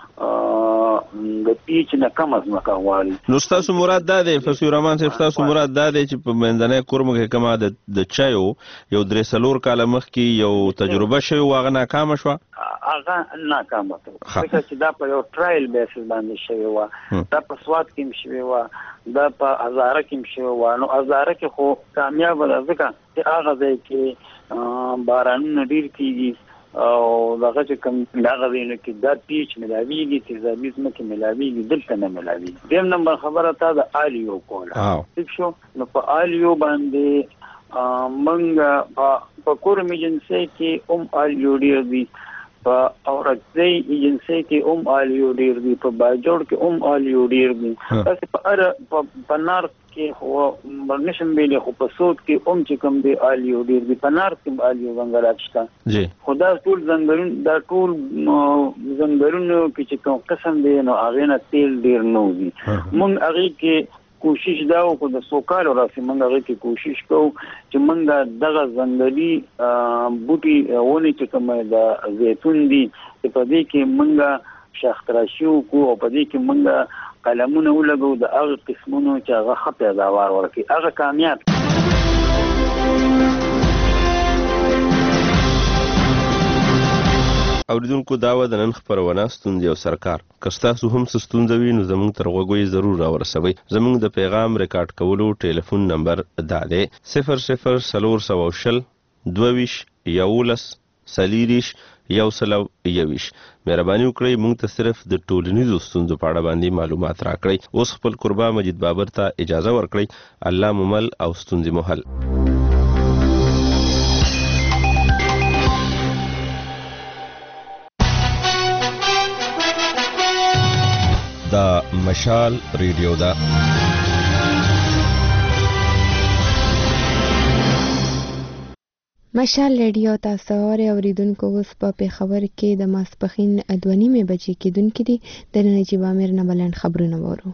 د پیچ نه کم از مکه غواړي نو تاسو مراد دا دی فسور رحمان صاحب تاسو مراد دا دی چې په منځنۍ کورم کې کما د چایو یو درې سلور کاله مخکې یو تجربه شوی واغه ناکام شو هغه ناکام شو ځکه چې دا په یو ټرایل بیسس باندې شوی و دا په سواد کې شوی و دا په هزاره کې شوی و نو هزاره کې خو کامیاب ولا ځکه چې هغه ځای کې بارانونه ډیر کیږي او دغه چې کوم دغه ویني کې دا پیچ ملاویږي تیزابیزم کې ملاویږي دلته نه ملاویږي دیم نمبر خبره تا د الیو کوله ٹھیک شو نو په الیو باندې منګه په کورم ایجنسی کې الیو ډیر دي په اورځي ایجنسی کې الیو ډیر دي په باجوړ کې الیو ډیر دي بس په نار کې هو برنشم بیل خو په سود کې چې کوم دی الیو ډیر دی په نار کې الیو څنګه راځي جی خدا ټول زنګرونو کې چې کوم قسم دی نو هغه نه تیل ډیر نو دي مونږ هغه کې کوشش دا وکړو د سوکال راسي مونږ هغه کې کوشش کوو چې مونږ دغه زنګري بوټي ونی چې کوم د زیتون دي په دې کې مونږ شاختراشیو کو او په دې کې مونږ قلمونه ولګو د هغه قسمونو چې هغه خپل پیداوار ورکړي هغه کامیاب اوریدونکو دا و د نن خبرونه ستوندې او سرکار کستاسو هم ستوندوي نو زموږ تر غوږی ضرور راورسوي زموږ د پیغام ریکارډ کولو ټلیفون نمبر دا دی 0040 22 11 سلیریش یو سلو یویش مهرباني وکړئ موږ ته صرف د ټولنیزو ستونزو په اړه باندې معلومات راکړئ اوس خپل قربا مجید بابر ته اجازه ورکړئ الله ممل او ستونزې محل دا مشال ریډیو دا مشال ریډیو تاسو اوریدونکو اوس په خبر کې د ماسپخین 2:30 بجې کېدونکې دي د نجیب امیر نه بلند خبرونه وورو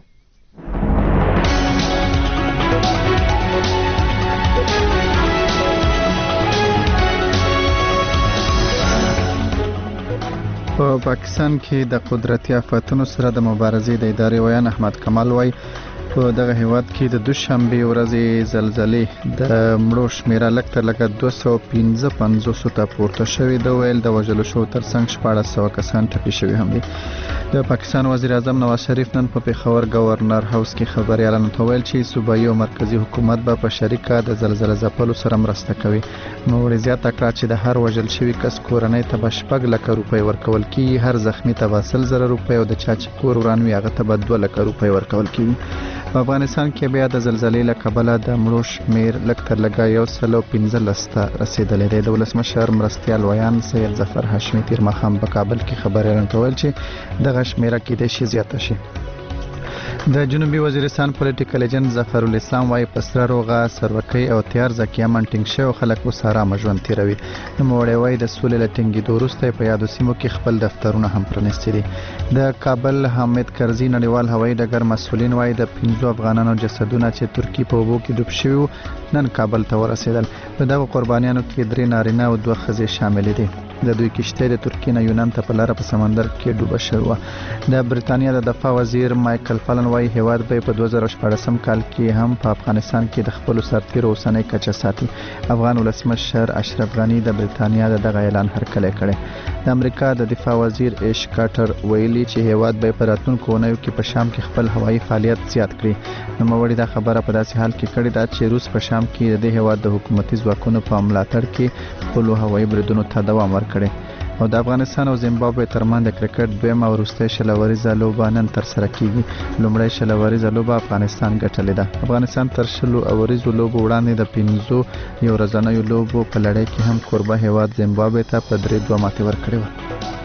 په پاکستان کې د قدرتي آفاتونو سره د مبارزې د ادارې ویان احمد کمال وای په دغه هیواد کې د دوشنبه ورځې زلزلې د مړو شمیره لکه 255 ته پورته شوې د ویل د وژلو شو ترڅنګ 1400 کسان ټپي شوي هم دي. د پاکستان وزیر اعظم نواز شریف نن په پیښور گورنر هاوس کې خبريالانو ته ویل چې صوبایي او مرکزی حکومت به په شریکه د زلزلې ځپلو سره مرسته کوي. نو ورزيات کړه چې د هر وژل شوی کس کورنۍ ته 8 لک روپۍ ورکول کیږي، هر زخمی ته 10,000 روپۍ او د چا چې کور ورانوي هغه ته 2 لک روپۍ ورکول کیږي. په افغانستان کې بیا د زلزلې له کبله د مړو شمیر لکتر لګا 115 ته رسیدلی دی. د ولسمشر مرستیال ویان سید ظفر هاشمي تیر مخام په کابل کې خبرونه کول چې دغه شمیره کې د شي زیاته شي. د جنوبي وزیرستان پولیټیکل ایجنټ ظفر الاسلام وايي پسره روغه سروکۍ او تیار ځکه منټینګ شو خلک وساره مجون تیروي. نو وړي وايي د سولې لټینګي دوروسته په یادو سیمو کې خپل دفترونه هم پرانیستي دي. د کابل حامد کرزي نړیوال هوایي ډګر مسولین وايي د 15 افغانانو جسدونه چې ترکی په وبو کې ډوب شوی نن کابل ته ورسېدل. په دغه قربانیانو کې 3 نارینه او 2 ښځې شامل دي. د دوی کشته د ترکی نه یونان ته په لار په سمندر کې ډوبه شوه. د بریتانیا د دفاع وزیر مایکل فالن وايي هیواد به په 2014 کال کې هم په افغانستان کې د خپل سرتیر اوسنۍ کچه ساتي. افغان ولسمشر اشرف غنی د بریتانیا دغه اعلان هرکلی کړی. د امریکا د دفاع وزیر ایش کارټر ویلي چې هیواد به په راتلونکو اونیو کې په شام کې خپل هوایي فعالیت زیات کړي. نو موري دا خبره په داسې حال کې کړې ده چې روس په شام کې د هیواد د حکومتي ځواکونو په ملاتړ کې خپل هوایي بریدونو ته دوام ورکړي. او د افغانستان او زیمبابوې ترمنځ د کرکټ دویم او وروستۍ شلوریزه لوبه نن ترسره کیږي. لومړی شلوریزه لوبه افغانستان ګټلې ده. افغانستان تر شلو اوریزو لوبو وړاندې د 15 یو ورځنیو لوبو په لړۍ کې هم کوربه هیواد زیمبابوې ته په 3-2 ماتې ورکړې وه.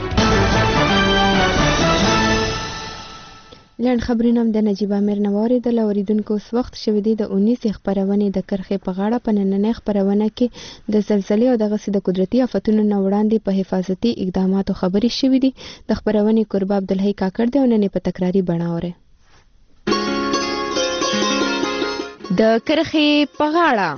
لنډ خبرونه د نجیب امیر نواری د اوریدونکو اوس وخت شوی دی د 19 خبرونه د کرخې په غاړه په نننۍ خبرونه کې د زلزلې او دغه سید قدرتي آفتونو نه وړاندې په حفاظتي اقداماتو خبري شوې دي. د خبرونه قربا عبدالحی کاکړ دی او نن په تکراری بڼه اوري. د کرخې په غاړه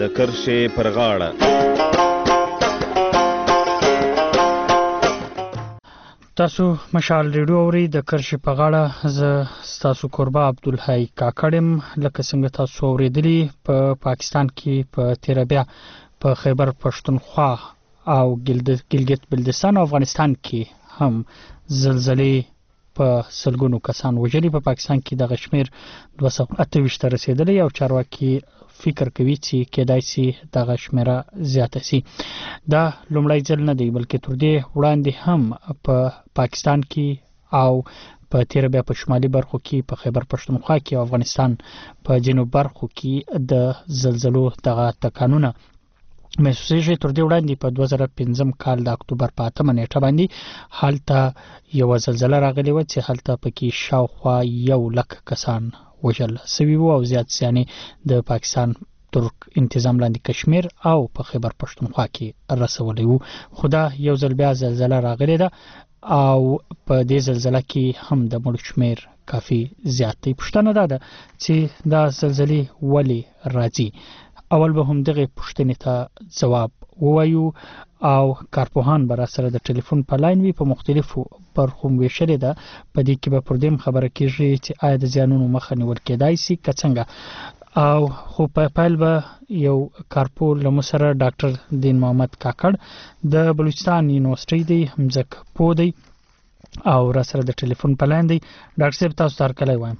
تاسو مشال ریډیو اوري د کرشي په غاړه. زه تاسو قربا عبدالحی کاکړم. لکه څنګه تاسو اوریدلی په پاکستان کې په تیربیا په خیبر پښتونخوا او ګلګت بلتستان او افغانستان کې هم زلزلې په سلګونو کسان وژلي. په پاکستان کې د غشمیر 228 ته رسیدلی او چارواکي فکر کوي چې کېدای شي د غشمیره زیاته شي. دا لومړی ځل نه دی بلکې تر دې وړاندې هم په پاکستان کې او په تیربیا په شمالي برخو کې په خیبر پښتونخوا کې او افغانستان په جنوب برخو کې د زلزلو دغه تکانونه محسوسیږي. تر دې وړاندې په 2015 کال د اکتوبر په 8 نیټه باندې هلته یو زلزلہ راغلی و چې هلته پکې شاوخوا 1 لک کسان وژل شوي وو او زیات یعنی د پاکستان ترک انتظام لاندې کشمیر او په خیبر پښتونخوا کې رسولي وو. خدا یو ځل بیا زلزلہ راغلی ده او په دې زلزلہ کې هم د مړو شمیر کافي زیات دی. پښتنه ده چې دا زلزلې ولې راځي. اول به هم دغه پوښتنې ته ځواب ووایو او کارپوهان به را سره د ټلیفون په لاین وي. په مختلفو برخو ویشلې ده. په دې کې به پر دې خبره کېږي چې آیا د زیانونو مخه نیول کېدای شي که څنګه. او خو په پیل به یو کارپو له سره ډاکټر دین محمد کاکړ د بلوچستان یونیورسيټي دی همزک پو دی او را سره د ټلیفون په لاین دی. ډاکټر صاحب تاسو تر کله وایم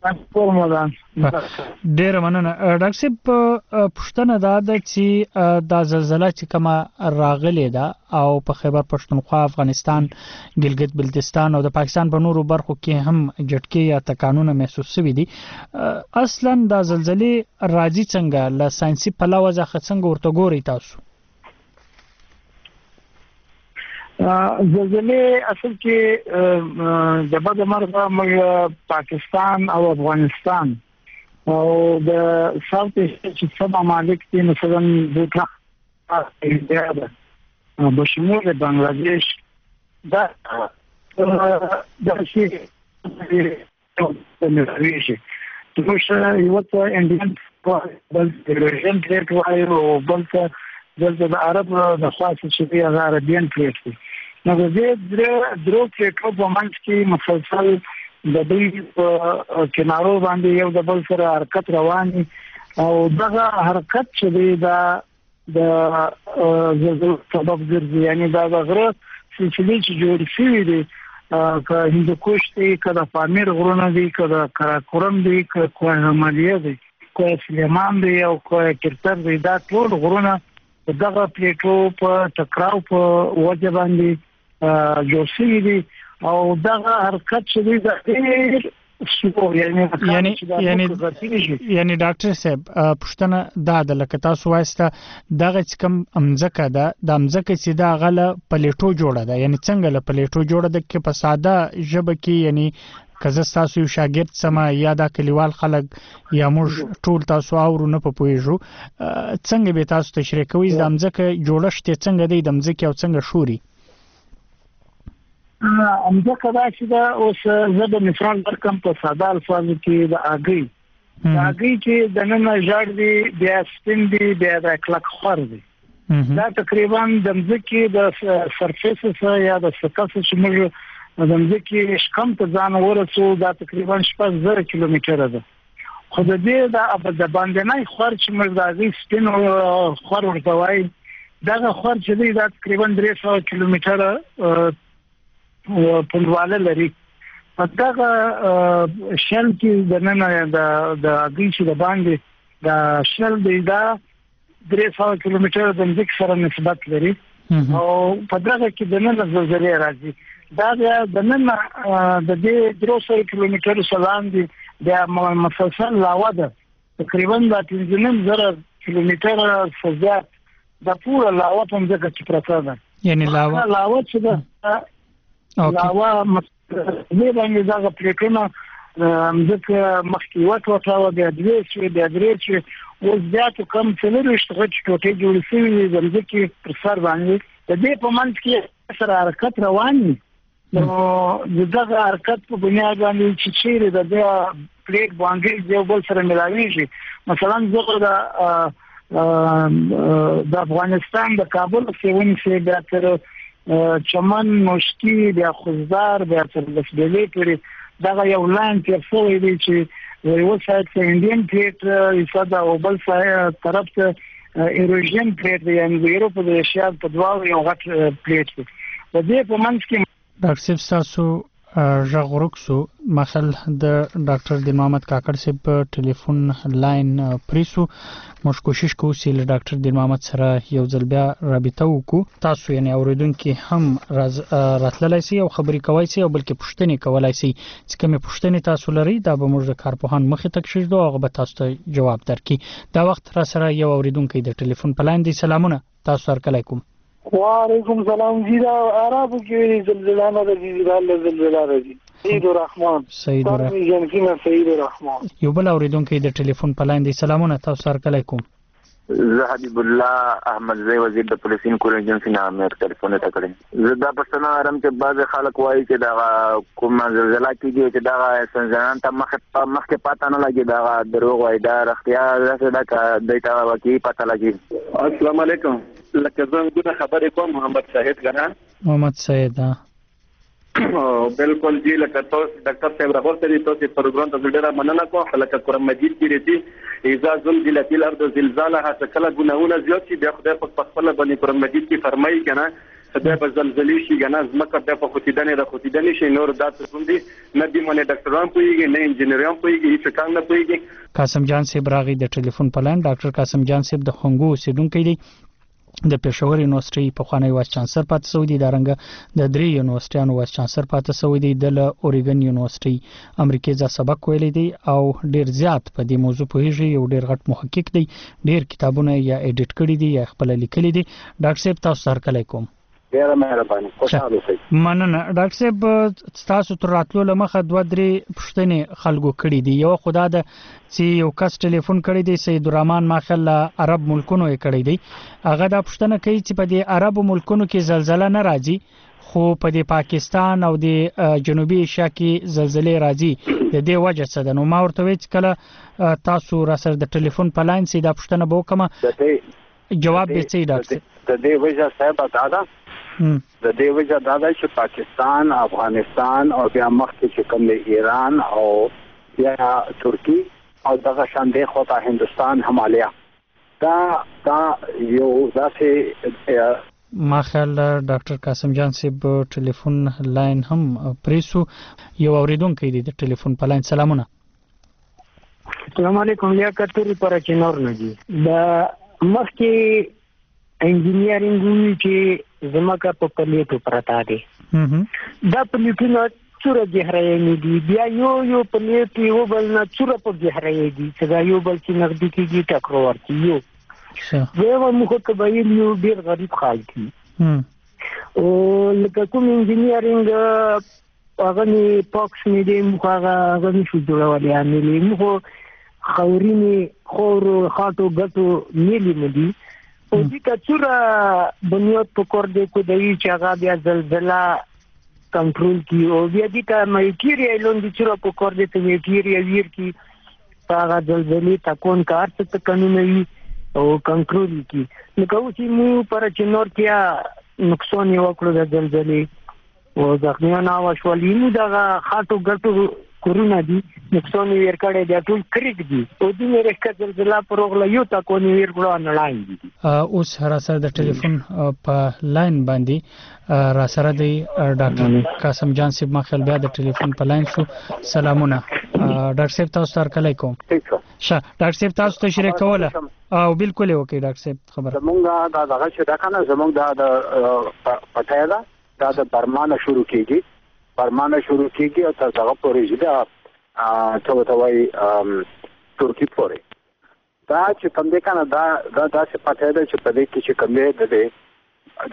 ډیر مننه. ډاکټر صاحب پښتنه ده چې دا زلزلہ چې کومه راغلی ده او په خیبر پښتونخوا افغانستان ګلګت بلتستان او د پاکستان په نورو برخو کې هم جټکې یا تکانونه محسوس شوي دي. اصلا دا زلزلې راځي څنګه له ساينسي پلوه ځخه څنګه ورته ګوري تاسو؟ زلزلې اصل کې د بعد مرګ موږ پاکستان او افغانستان او د ساوث ایشیا چې څه ممالک دي مثلا د انډیا ده بشمول بنگلاديش دا شي نوریشي تاسو یو څه انډین بل ریجن پلیټ وایو بل څه د عرب د خاص چې دی عربین پلیټ نو د دې درو پلیټو په منځ کې مسلسل د دې په کنارو باندې یو د بل سره حرکت روان او دغه حرکت چې دی دا د زلزلې سبب ګرځي، یعنی دا غره سلسله چې جوړ شوی دی که هندوکش دی، که د پامیر غرونه دي، که د کراکورم دی، که کوه همالیه دی، کوه سلیمان دی او کوه کرتر دی، دا ټول غرونه دغه پلیټو په ټکراو په وجه باندې جوړ شوي دي او دغه حرکت چې دی د ډېر یعنی ډاکټر صاحب پښتنه دا د لکه تاسو وایسته دغه کوم امزکه ده د امزکه چې دا غله پلیټو جوړه ده، یعنی څنګه له پلیټو جوړه ده کې په ساده ژبه کې، یعنی کزه تاسو یو شاګرد سم یا دا کلیوال خلک یا موږ ټول تاسو اورو نه پوهیږو، څنګه به تاسو تشریح کوئ د امزکه جوړښت څنګه دی، د امزکه او څنګه شوري؟ امزکه دا چې دا اوس زه د مثال درکم په ساده الفاظو کې د اګي چې د نن ژړ دی، بیا سپین دی، بیا د کلک خور دی، دا تقریبا د مځکې د سرفیس یا د سطح چې موږ د مځکې شکم ته ځان ورسو دا تقریبا 6000 کیلومتره ده، خو د دې د باندې خور چې موږ د اګي سپین خور ورته وایي، دغه خور چې دی دا تقریبا 300 کیلومتره پندواله لري. په دغه شل کې د نن د اګي چې د باندې د شل دی دا 300 کیلومتره د ځمکې سره نسبت لري او په دغه کې د نن زلزلې راځي. دا د نن د دې 300 کیلومتره سلاندې د مسلسل لاوا ده، تقریبا د 3000 کیلومتره فزات د پوره لاوا په ځکه چې پرته ده، یعنی لاوا چې ده لاوا دې باندې دا پلیټونه ځکه مخکې وټه بیا درې چې اوس بیا کوم څلورشت غټ ټوټې جوړې شوي د ځکه پر سر باندې د دې په منځ کې سره حرکت روان دي. نو دغه حرکت په بنیاد باندې چې چیرې د پلیټ باندې یو بل سره ملاویږي، مثلا زه د افغانستان د کابل سیونی سي بیا تر چمن مشکی بیا خوزدار بیا تر لسبیلی پورې دغه یو لاین تیر شوی دی چې یو سایډ ته انډین پلیټ ایساده او بل طرف ته ایروژن پلیټ دی، یعنی د یورپ د ایشیا په دواړو یو غټ پلیټ دی. د دې په منځ کې ډاکټر صاحب تاسو ژغورکسو مخل د ډاکټر دین محمد کاکړ صاحب په ټلیفون لاین پریسو موږ کوشش کوو چې له ډاکټر دین محمد سره یو ځل بیا رابطه وکړو، تاسو یعنی اوریدونکو هم راتللی سي او خبرې کوي سي او بلکې پوښتنې کولای سي، چې کومې پوښتنې تاسو لري دا به موږ د کارپوهان مخې ته کښېږدو او هغه به تاسو ته جواب درکړي. دا وخت را سره یو اوریدونکی د ټلیفون په لاین دی. سلامونه، تاسو سره کلیکم. وعلیکم سلام جی، دا عربو کې زلزلہ نه راځي، زلزلہ راځي. سید الرحمن سید الرحمن یو بل اوریدونکو د ټلیفون په لاین دی. سلامونه، تاسو سره کلیکم. زه حبیب الله احمد زئی وزیر د پولیس انکوایری ایجنسی نه امیر ټلیفون ته کړم. زه دا پښتنه ارم چې بعض خلک وایي چې دا کوم زلزلہ کېږي چې دا سنځان ته مخکې پاتہ نه لګي، دا دروغ وایي، دا رښتیا ده دا دایته واقعي پاتہ لګي. السلام علیکم، لکه زه خبرې کوم محمد شاهد غنا. محمد شاهد بالکل جی، لکه تاسو ډاکټر صاحب راغورته دي، تاسو پروګرام ته ډیره مننه کوم. لکه قرآن مجید کې راځي اذا زلزلت الارض زلزالها کله ګناهونه زیات شي بیا خدای په خپل باندې قرآن مجید کې فرمایي کنه خدای په زلزلې شي کنه زمکه د خوتیدنې شي، نور دا څه دي نه دی مونږ ډاکټران پويږي نه انجنیران پويږي هیڅ کار نه پويږي. قاسم جان صاحب راغی د ټلیفون په لاین. ډاکټر قاسم جان صاحب د خنګو اوسیدونکی دی، د پېښور یونیورسيټي په خوانی وایس چانسلر پاتې شوی دی، د رنګ د درې یونیورسيټیانو وایس چانسلر پاتې شوی دی، د اوريګن یونیورسيټي امریکای ځا سبق ویلی دی او ډیر زیات په دې موضوع پوهیږي، یو ډیر غټ محقق دی، ډیر کتابونه یا اډیټ کړي دي یا خپل لیکلي دي. ډاکټر صاحب تاسو سره کلیکم. ډیره مهرباني، خوشاله اوسئ. مننه. ډاکټر صاحب تاسو تر راتلو لمخه 2-3 پوښتنې خلکو کړي دي. یو خدا د چې یو کس ټلیفون کړی دی سید الرحمن ماخل عرب ملکونو یې کړی دی، هغه دا پوښتنه کوي چې په دې عربو ملکونو کې زلزلہ نه راځي خو په دې پاکستان او د جنوبي ایشیا کې زلزلې راځي، د دې وجه څه ده؟ نو ما ورته ویل چې کله تاسو را سره د ټلیفون په لاین سي دا پوښتنه به وکړم، جواب به څه ډاکټر د دې وجه صاحب دا د دې وجه دا ده چې پاکستان، افغانستان او بیا مخکې چې کوم د ایران او بیا ترکی او دغه شان دی خو ته هندستان، همالیا دا یو داسې ما خیال ډاکټر قاسم جان صاحب ټلیفون لاین هم پریسو. یو اوریدونکو دی د ټلیفون په لاین. سلامونه. السلام علیکم. لیاقت توري پر چنور نه دي. دا مخکې انجینیرینګ وی چې زمکه په پلیټو پرتا دي. دا پلیټونه څوره گہرائی نه دي. بیا یو پلیټ یو بل نه څوره په گہرائی دي چې دا یو بل چې نقدي کیږي ټکر ورته یو. زه مو خو کبایل یو ډیر غریب خلک دي. او لکه کوم انجینیرینګ هغه نه پاکس نه دي، هغه نشو جوړولای. یعنی موږ خورینی خورو خاطو ګټو نیلی ندی. او دې کڅوره بنیاد پکور دې کو دی چې هغه بیا زلزلہ کنټرول کی او بیا دې کا مېټیریال ایلون دې چې پکور دې ته مېټیریال ویر کی هغه زلزلې تکون کار څه قانوني او کنټرول کی. نو کوم چې مو پر چنور کیا نقصان یو کړو د زلزلې او ځخمیان او شولینو دغه خاطو ګټو کورونا دي نقصان ویر کړي د ټول کریک دي او دې مرکه زلزلہ پروغله یو تا کو ویر کړو نه لاین دي. اوس هر سره د ټلیفون په لاین باندې را سره دی ډاکټر قاسم جان صاحب. ما خیال بیا د ټلیفون په لاین شو. سلامونه ډاکټر صاحب، تاسو تر کله کوم؟ ښه ډاکټر صاحب تاسو تشریح کوله او بالکل اوکې ډاکټر صاحب خبره. زمونږ دا دغه چې دا کنه زمونږ د پټه دا د برمانه شروع کیږي او تر هغه پورې چې دا څه وایي ترکی پورې دا چې کوم دی کنه دا چې پټه ده چې په دې کې چې کوم دی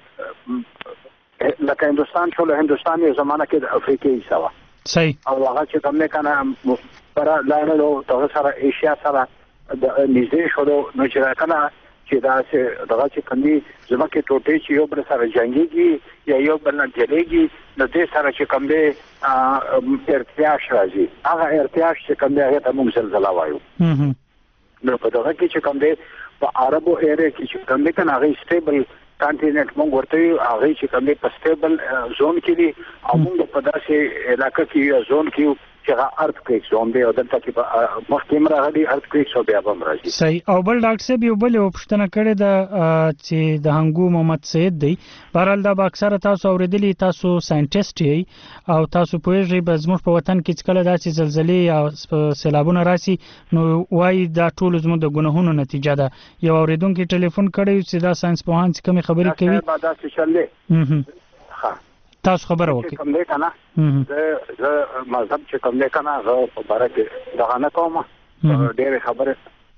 د لکه هندستان ټول هندستان یو زمانہ کې د افریقا حصہ و. صحیح. او هغه چې کوم دی کنه پر لاینو ته سره ایشیا سره د نږدې شو. نو چې کنه چې دا چې دغه چې کوم دی زمکه ټوټې چې یو بل سره جنگيږي یا یو بل نه جلېږي نو دې سره چې کوم دی ارتعاش راځي. هغه ارتعاش چې کوم دی هغه ته موږ زلزلہ وایو. نو په دغه کې چې کوم دی په عربو ایریا کې چې کوم دی کنه هغه سټیبل کانټیننټ موږ ورته هغه چې کوم دی په سټیبل زون کې دي او موږ په داسې علاقې کې یو زون کې چې هغه ارتکویک زون دی او دلته کې مخکې راغلي ارتکویک سو بیا هم راځي. صحیح. او بل ډاکټر صاحب یو بل پوښتنه کړې ده چې د هنګو محمد سید دی. بهرحال دا اکثره تاسو اوریدلی، تاسو ساينټیسټ یې او تاسو پوهیږئ به زموږ په وطن کې کله داسې زلزلې او سیلابونه راسي نو وایي دا ټول زموږ د ګناهونو نتیجه ده. یو اوریدونکو ټلیفون کړی چې دا ساينس پوهان چې کومې خبرې کوي دا څه چلې تاسو خبره وکړئ. کوم دی کنه زه مذهب چې کوم دی کنه زه په باره کې دغه نه کوم ډېرې خبرې.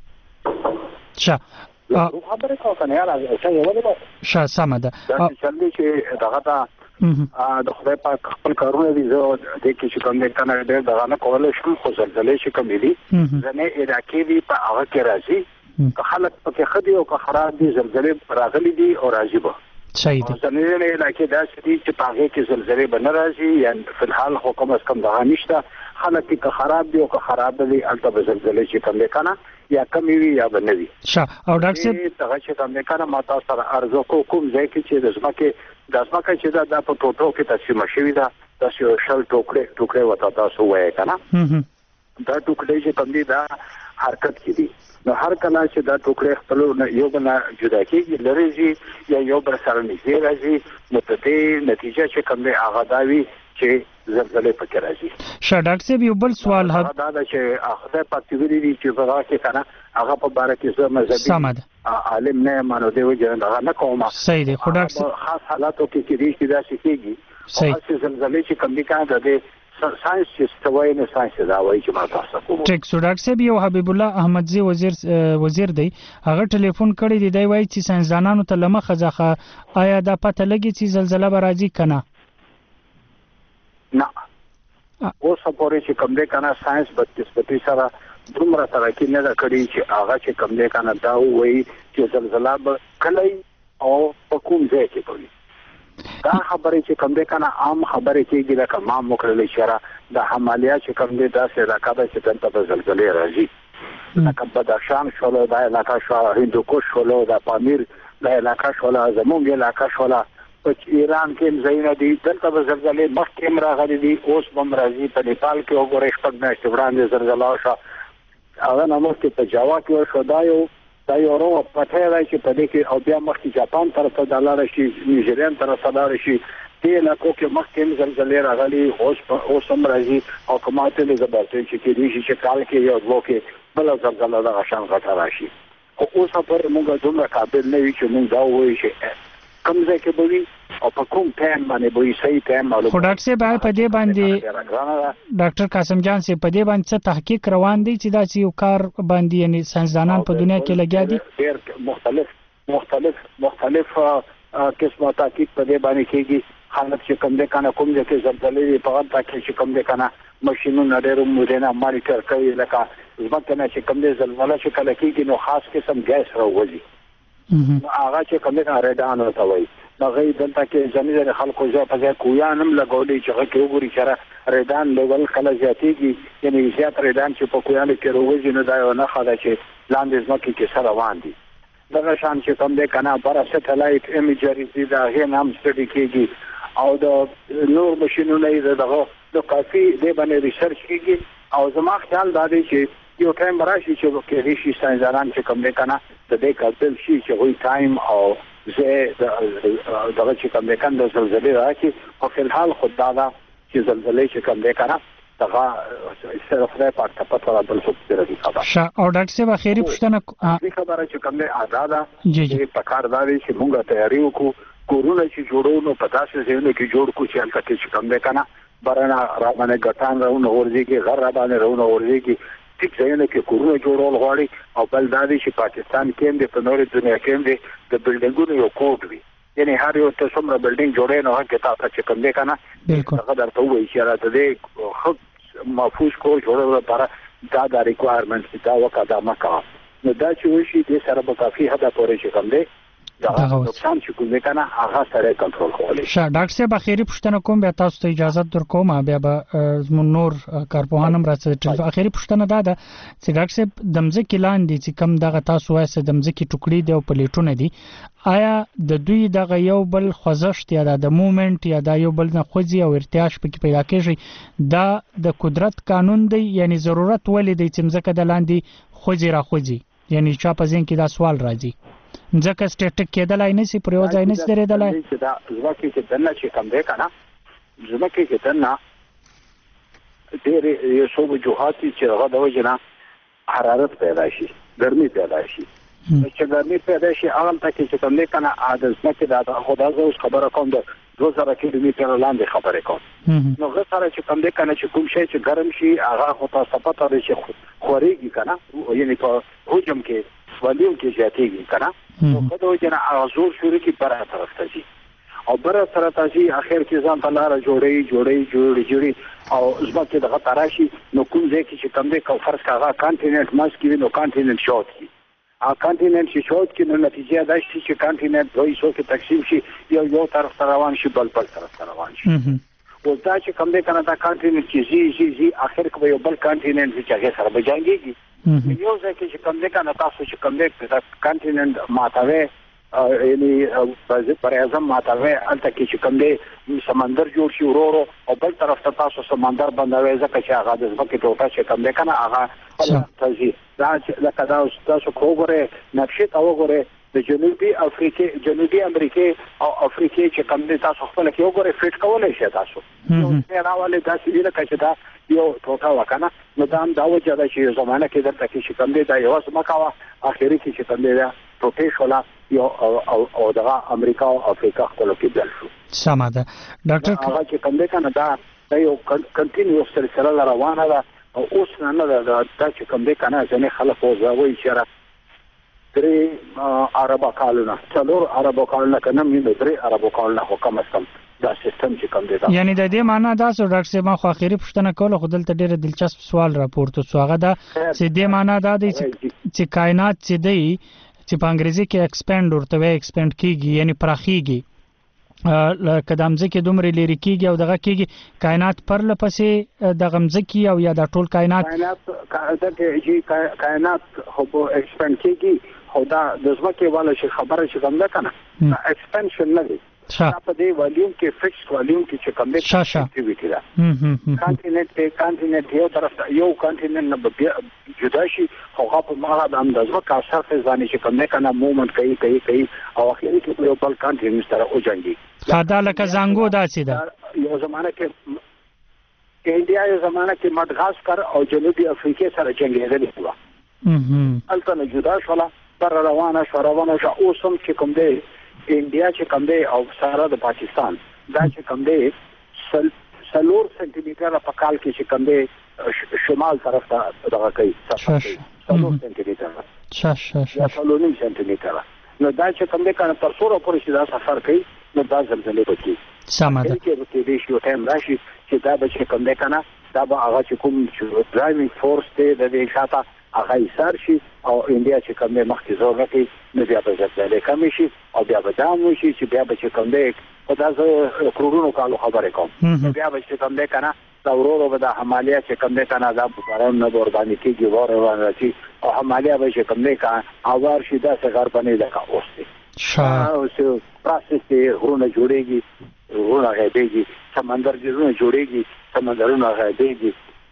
خبرې کوم کنه یاره څه یو ښه سمه ده. دا چې دغه ته د خدای پاک خپل کارونه دي. زه دې کې چې کوم دی کنه ډېر دغه نه کولی شم خو زلزلې چې کوم دي ځینې علاقې دي په هغه کې راځي که خلک پکې ښه دي او که خراب دي زلزلې راغلي دي او راځي به. صحیح دي. ځینې علاقې داسې دي چې په هغې کې زلزلې به نه راځي یعنې فلحال خو کم از کم دغه نشته. خلک که خراب دي او که خراب دي هلته به زلزلې چې کوم دی کنه یا کمې وي یا به نه وي. او ډاکټر صاحب دغه چې کوم دی کنه ما تاسو سره عرض وکړو کوم ځای کې چې د ځمکه چې دا په ټوټو کې تقسیمه شوې ده داسې یو شل ټوکرې ورته تاسو وایئ کنه. دا ټوکرې چې کوم دي دا حرکت کې دي. نو هر کله چې دا ټوکرې خپل یو بل جدا کېږي لري ځي یا یو بل سره نږدې راځي نو په دې نتیجه چې کوم دی هغه دا وي چې زلزلې پکې راځي. ښه ډاکټر صاحب یو بل سوال دا ده چې خدای پاک ویلي دي چې په هغه کې کنه هغه په باره کې زه مذهبي عالم نه یم نو دې وجه نه نه کوم. صحیح دی. خو ډاکټر صاحب خاص حالاتو کې چې دې داسې کېږي او چې زلزلې چې کوم دي کنه د ساينس استوای نه ساينس دا وایي چې ما تاسو کوم. ټیک سو ډاکټر صاحب یو حبیب الله احمدزی وزیر دی هغه ټلیفون کړی دی وایي چې ساينسدانانو ته لمخه ځخه آیا دا پته لګي چې زلزلہ به راځي کنه؟ نه اوس پورې چې کوم دی کنه ساينس په نسبتي سره دومره ترقی نه کړی چې هغه چې کوم دی کنه دا وایي چې زلزلہ به کله او په کوم ځای کې کوي. دا خبرې چې کوم دی کنه عام خبرې کېږي لکه ما وکړلې چې د همالیا چې کوم دی داسې علاقه ده چې دلته به زلزلې راځي لکه بدخشان شوله دا علاقه شوله هندوکش شوله دا پامیر دا علاقه شوله زموږ علاقه شوله په ایران کې زینه دي دلته به زلزلې مخکې راغلي دي اوس هم راځي په نیپال کې وګورئ شپږ میاشتې وړاندې زلزله وشوه هغه نه مخکې په جاوا کې وشوه دا یو ورو پته دی چې په دې کې او بیا مخکې جاپان طرف ته لاړ شي نیوزیلند طرف ته لاړ شي دې علاقو کې مخکې زلزلې راغلي اوس هم راځي او کوماته دې زبرته چې کې دې چې کال کې یو دوه کې بل زلزله د غشان غټه راشي خو اوس پر موږ دومره قابل نه یو چې موږ دا وایو چې کوم ځای کې به وي او په کوم ټایم باندې به وي صحیح ټایم معلوم خو ډاکټر صاحب په دې باندې ډاکټر قاسم جان صاحب په دې باندې څه تحقیق روان دی چې دا چې یو کار باندې یعنی ساينسدانان په دنیا کې لګیا دي ډېر مختلف قسمه تحقیق په دې باندې کېږي حالت چې کوم دې کنه کوم دې کې زلزلې په هغه تحقیق چې کوم دې کنه ماشينونه ډېر مودنه مانیټر کوي لکه ځکه نه چې کوم دې زلزلې چې کله کېږي نو خاص قسم ګیس راوځي هغه چې کوم دې ریډان وته وي هغه دلته کې زمينه خلکو ځای په ځای کویانم لګولې چې هغه کې وګوري چې ریډان لیول کله زیاتېږي یعنی زیات ریډان چې په کویانو کې راوځي نو دا یو نه خاله چې لاندې ځمکې کې سره روان دي دغه شان چې کوم دې کنه پر سټلایټ ایمیجری دي دا هغه نام سټډي کېږي او د نور ماشينونو یې دغه د کافي دې باندې ریسرچ کېږي او زما خیال دا دی چې یو ټایم راشي چې کې ریشي ساينسدانان چې کوم دې کنه د دې کارتل شي چې وي ټایم او زه دغه چې کوم دې کنه د زلزلې راځي او په الحال خدای دا چې زلزلې چې کوم دې کنه دغه صرف نه پاتې پاتې بل څه درې خبره او ډاکټر صاحب اخیری پوښتنه خبره چې کوم دې آزاده چې په کار دا دی چې موږ تیاری وکړو کورونه چې جوړو نو په تاسو ځینو کې جوړ کو چې هلته کې کوم دې کنه برنا را باندې ګټان راونه ورځي غر را باندې راونه ورځي ټیک ځینو کې کورونه جوړول غواړي او بل دا دی چې پاکستان کې د په نورې دنیا کې د بلډینګونو یو کوډ وي یعنی هر یو ته څومره بلډینګ جوړې نو هغه تاسو چې کوم دې کنه هغه درته وایي چې راته دې خود محفوظ کو جوړول لپاره دا د ریکوایرمنټس دا وکړه مکه نو دا چې وشي د سره به کافي حد پورې چې کوم دې دا نقصان چې کوم کنه هغه سره کنټرول کولی شي ډاکټر صاحب اخیری پوښتنه کوم بیا تاسو ته اجازه درکوم بیا به زمون نور کارپوهانم راځي اخیری پوښتنه دا ده چې ډاکټر صاحب دمزه کې لاندې چې کم دغه تاسو وایي چې دمزه کې ټوکړي دی او پلیټونه دي آیا د دوی دغه یو بل خوځښت یا د موومېنټ یا د یو بل نه خوځي او ارتعاش پکې پیدا کېږي دا د قدرت قانون دی یعنی ضرورت ولې دی چې مزکه د لاندې خوځي را خوځي یعنی چا په ځین کې دا سوال راځي ځکه سټیټیک کېدلای نه سي پر یو ځای نه سي درېدلای چې دا ځکه چې دنه چې کم دی کنه ځکه چې دنه ډېر یو څو وجوهات چې هغه د وجنه حرارت پیدا شي ګرمي پیدا شي چې ګرمي پیدا شي هغه ته چې کم دی کنه عادت ځکه دا خدای زوس خبره کوم د 2000 کیلومتر لاندې خبره کوم نو غوښتل سره چې کم دی کنه چې کوم شي چې ګرم شي هغه خو تاسو پته لري چې خوريږي کنه یعنی په هجوم کې ولیو کې زیاتېږي کنه نو خدای جنا ازور شروع کی بره طرف ته شي او بره طرف ته شي اخر کې ځان په لار جوړي او ځکه دغه تراشي نو کوم ځای کې چې کم دی کو فرض کاغه کانټیننټ ماس کې نو کانټیننټ شوت کی کانټیننټ چې شوت کې نو نتیجه دا شي چې کانټیننټ دوی څو کې تقسیم شي یو طرف ته روان شي بل طرف ته روان شي او دا چې کم دی کنه دا کانټیننټ چې زی اخر کې یو بل کانټیننټ چې هغه سره بجانګيږي یو ځکه چې کوم دې کنه تاسو چې کوم دې کانټیننټ ماتوي یعنی پر اعظم ماتوي الته کې چې کوم دې سمندر جوړ شي ورو او بل طرف ته تاسو سمندر بندوي ځکه چې هغه د ځمکې ټوټه چې کوم دې کنه هغه تاسو دا لکه دا تاسو وګورئ نقشه تا وګورئ د جنوبي امریکا او افریقا چې کوم دې تاسو خپل کې وګورئ فټ کولای شئ تاسو نو راواله دا چې لکه چې دا یو ټوټه وکنه نو دا هم دا وجه ده چې زمانه کې درته کې چې کوم دې دا یو څه مکاوه اخري کې چې کوم دې ټوټه شولا یو او دغه امریکا او افریقا خپل کې بل شو سمه ده ډاکټر هغه چې کوم دې کنه دا یو کنټینیوس سلسله روانه ده او اوس نه دا چې کوم دې کنه ځنې خلک وځوي چې درې عربو کالونه څلور عربو کالونه کنه مې درې عربو کالونه حکم استم دا سیستم چې کوم دی یعنی د دې معنی دا سو ډاکټر صاحب ما خو اخیری پوښتنه کوله خو دلته ډېر دلچسپ سوال راپورته سو هغه دا چې دې معنی دا دی چې کائنات چې دی چې په انګریزي کې ایکسپاند ورته وایي ایکسپاند کیږي یعنی پراخیږي قدم ځکه دومره لري کیږي او دغه کیږي کائنات پر لپسې د غمزکی او یا د ټول کائنات کائنات خو ایکسپاند کیږي او دا د ځمکې والا شي خبره چې کوم ده کنه ایکسپانشن نه دی په دې والیوم کې فکس والیوم کې چې کوم دې اکټیویټي ده کانټیننت یو طرف یو کانټیننت نه بیا جدا شي هغه په ماغه د اندازو کا اثر په ځانې چې کوم نه کنه موومنت کوي او اخیری کې یو بل کانټیننت سره او جنگي دا لکه زنګو داسې ده یو زمانه کې انډیا یو زمانه کې مدغاسکر او جنوبي افریقا سره جنگېدل و البته نه جدا شوله پر روانه شو اوسم چې کوم دی انډیا چې کوم دی او سره د پاکستان دا چې کوم دی 3 سنټي میټر په کال کې چې کوم دی شمال طرف ته دغه کوي 3 سنټي میټر یا 3 سنټي میټر نو دا چې کوم دی کنه پر سورو پورې چې دا سفر کوي نو دا زلزلې پکې سمه ده کې دې شو ټایم راشي چې دا به چې کوم دی کنه دا به هغه چې کوم چې ډرایوینګ فورس دی د دې شاته هغه ایثار شي او انډیا چې کوم دی مخکې زور راکړي نو بیا به زلزلې کم شي او بیا به دا شي چې بیا به چې کوم دی په داسې کروڑونو کالو خبرې کوم بیا به چې کوم دی کنه دا ورو به د همالیا چې کوم دی کنه دا باران نه ور باندې کېږي ور راځي او همالیا به چې کوم دی کنه اوار شي دا څنګه باندې لکه اوس دی او پروسس دی ورونه جوړيږي ورونه غېږي سمندر ګیرونه جوړيږي سمندرونه غېږي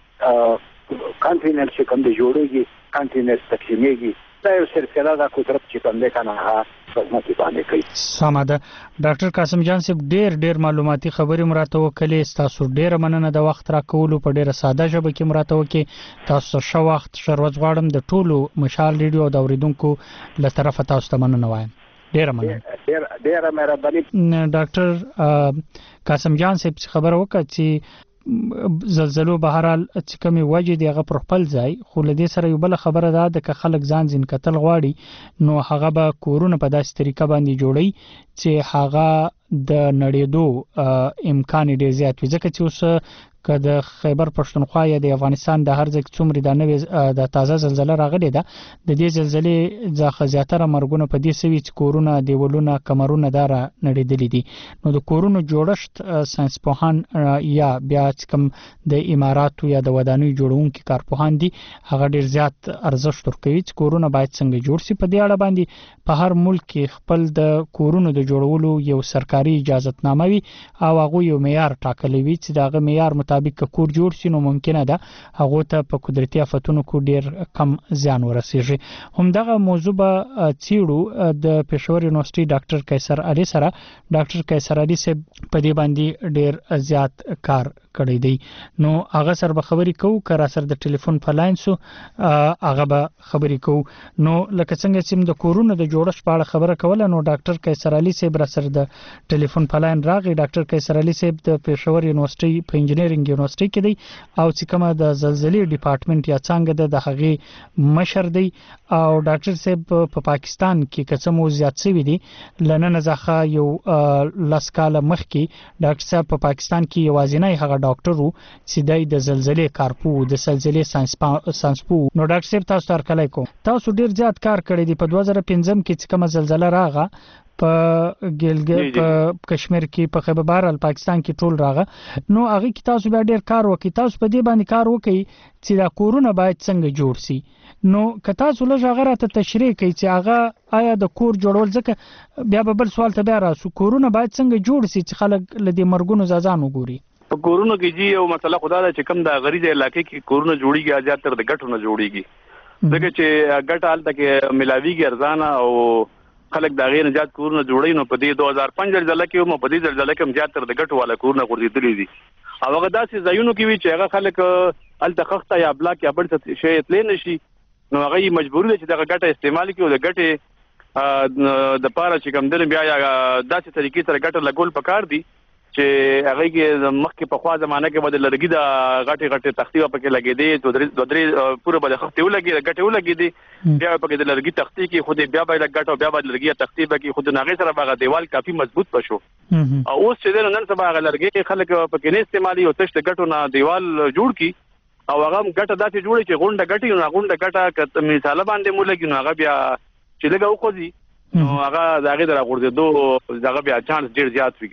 کانټیننټ چې کوم دی جوړيږي کانټیننټ تقسیمېږي دا یو سلسله د قدرت چې کوم دی کنه هغه خدمت باندې کوي سمه ده ډاکټر قاسم جان صاحب ډېر معلوماتي خبرې مراته وکړې تاسو ډېر مننه د وخت راکولو په ډېر ساده ژبه کې مراته وکړې تاسو شو وخت شروع غواړم د ټولو مشال ریډیو د اوریدونکو له طرفه تاسو ته مننه وایم ډېر مهرباني ډاکټر قاسم جان صاحب خبر وکړه چې زلزلو بهرحال چې کومي وجه دی هغه پر خپل ځای خو له دې سره یو بل خبره ده د خلک ځان ځین کتل غواړي نو هغه به کورونه په داسې طریقه باندې جوړي چې هغه د نړیدو امکان ډیر زیات وي ځکه چې اوس که د خیبر پښتونخوا یا د افغانستان د هر ځای څومره د نوې د تازه زلزلې راغلي ده د دې زلزلې ځخه زیاتره مرګونه په دې سوي چې کورونه دیولونه کمرونه دار نړیدلې دي نو د کورونو جوړښت ساينس پوهان یا بیا کوم د اماراتو یا د ودانیو جوړونکو کارپوهان دي هغه ډیر زیات ارزښت ورکوي چې کورونه باید څنګه جوړ شي په دې اړه باندې په هر ملک کې خپل د کورونو د جوړولو یو سرکاري اجازهتنامه وي او هغه یو معیار ټاکلی وي چې دغه معیار مطابق کور جوړ شي نو ممکنه ده هغه ته په قدرتي آفتونو کې ډیر کم زیان ورسیږي همدغه موضوع به چیړو د پېښور یونیورسيټي ډاکټر قیصر علي سره ډاکټر قیصر علي صاحب په دې باندې ډیر زیات کار کړی دی نو هغه سره به خبرې کوو کړه سره د ټلیفون په لاین سو هغه به خبرې کوو نو لکه څنګه چې د کورونو د جوړښت په اړه خبره کوله نو ډاکټر قیصر علي صاحب را سره د ټلیفون په لاین راغی ډاکټر قیصر علي صاحب د پېښور یونیورسيټي په انجینرینګ یونیورسيټي کې دی او چې کومه د زلزلې ډپارټمنټ یا څنګه د هغه مشر دی او ډاکټر صاحب په پاکستان کې کڅمو زیات سوي دي لنن ځخه یو لاسکاله مخکي ډاکټر صاحب په پاکستان کې یوازینی هغه ډاکټر وو چې د زلزلې کارپو د زلزلې ساينسپو نو ډاکټر صاحب تاسو تر کله کو تاسو ډیر زیات کار کړی دی په 2015 کې چې کومه زلزلہ راغله په ګلګت په کشمیر کې په خیبر بهرال پاکستان کې ټول راغله نو هغه کې تاسو بیا ډیر کار وکړئ تاسو په دې باندې کار وکړئ چې دا کورونه باید څنګه جوړ شي نو که تاسو لږ هغه راته تشریح کړئ چې هغه آیا د کور جوړول ځکه بیا به بل سوال ته بیا راسو کورونه باید څنګه جوړ شي چې خلک له دې مرګونو ځان وګوري په کورونو کې جی یو مسله خدا ده چې کم د غریزه علاقې کې کورونه جوړیږي زیات تر د ګټو نه جوړیږي ځکه چې ګټه حالت کې ملاویږي ارزانه او خلک دا غیر نجات کورونه جوړي نو په دې 2005 زلزلہ کې هم په دې زلزلہ کې زیات تر د ګټو والا کورونه غورځېدلې دي او هغه داسې ځایونو کې وی چې هغه خلک ال تخته یا بلاک یا بل څه شی تلې نشي نو هغه مجبور دي چې دا ګټه استعمال کړي او د ګټه د پاره چې کوم دل بیا یا داسې طریقې سره ګټه لګول پکار دي چې هغه کې مخکې په خوا زمانہ کې بدل لګي دا غټي تختی په کې لګي دي دوه درې پوره بل خفتي ولګي غټي ولګي دي بیا په کې د لګي تختی کې خو دې بیا به لګټو بیا به لګي تختی به کې خود ناغه سره باغ دیوال کافي مضبوط پشو او اوس چې نن سبا هغه لګي خلک په کې نه استعمالي او تشت غټو نه دیوال جوړ کی او هغه ګټه داسې جوړي چې غونډه غټي نو غونډه ګټه مثال باندې مولګي نو هغه بیا چې لګاو خوځي نو هغه داغه درا غورځي دوه دغه بیا چانس ډیر زیات وي کنه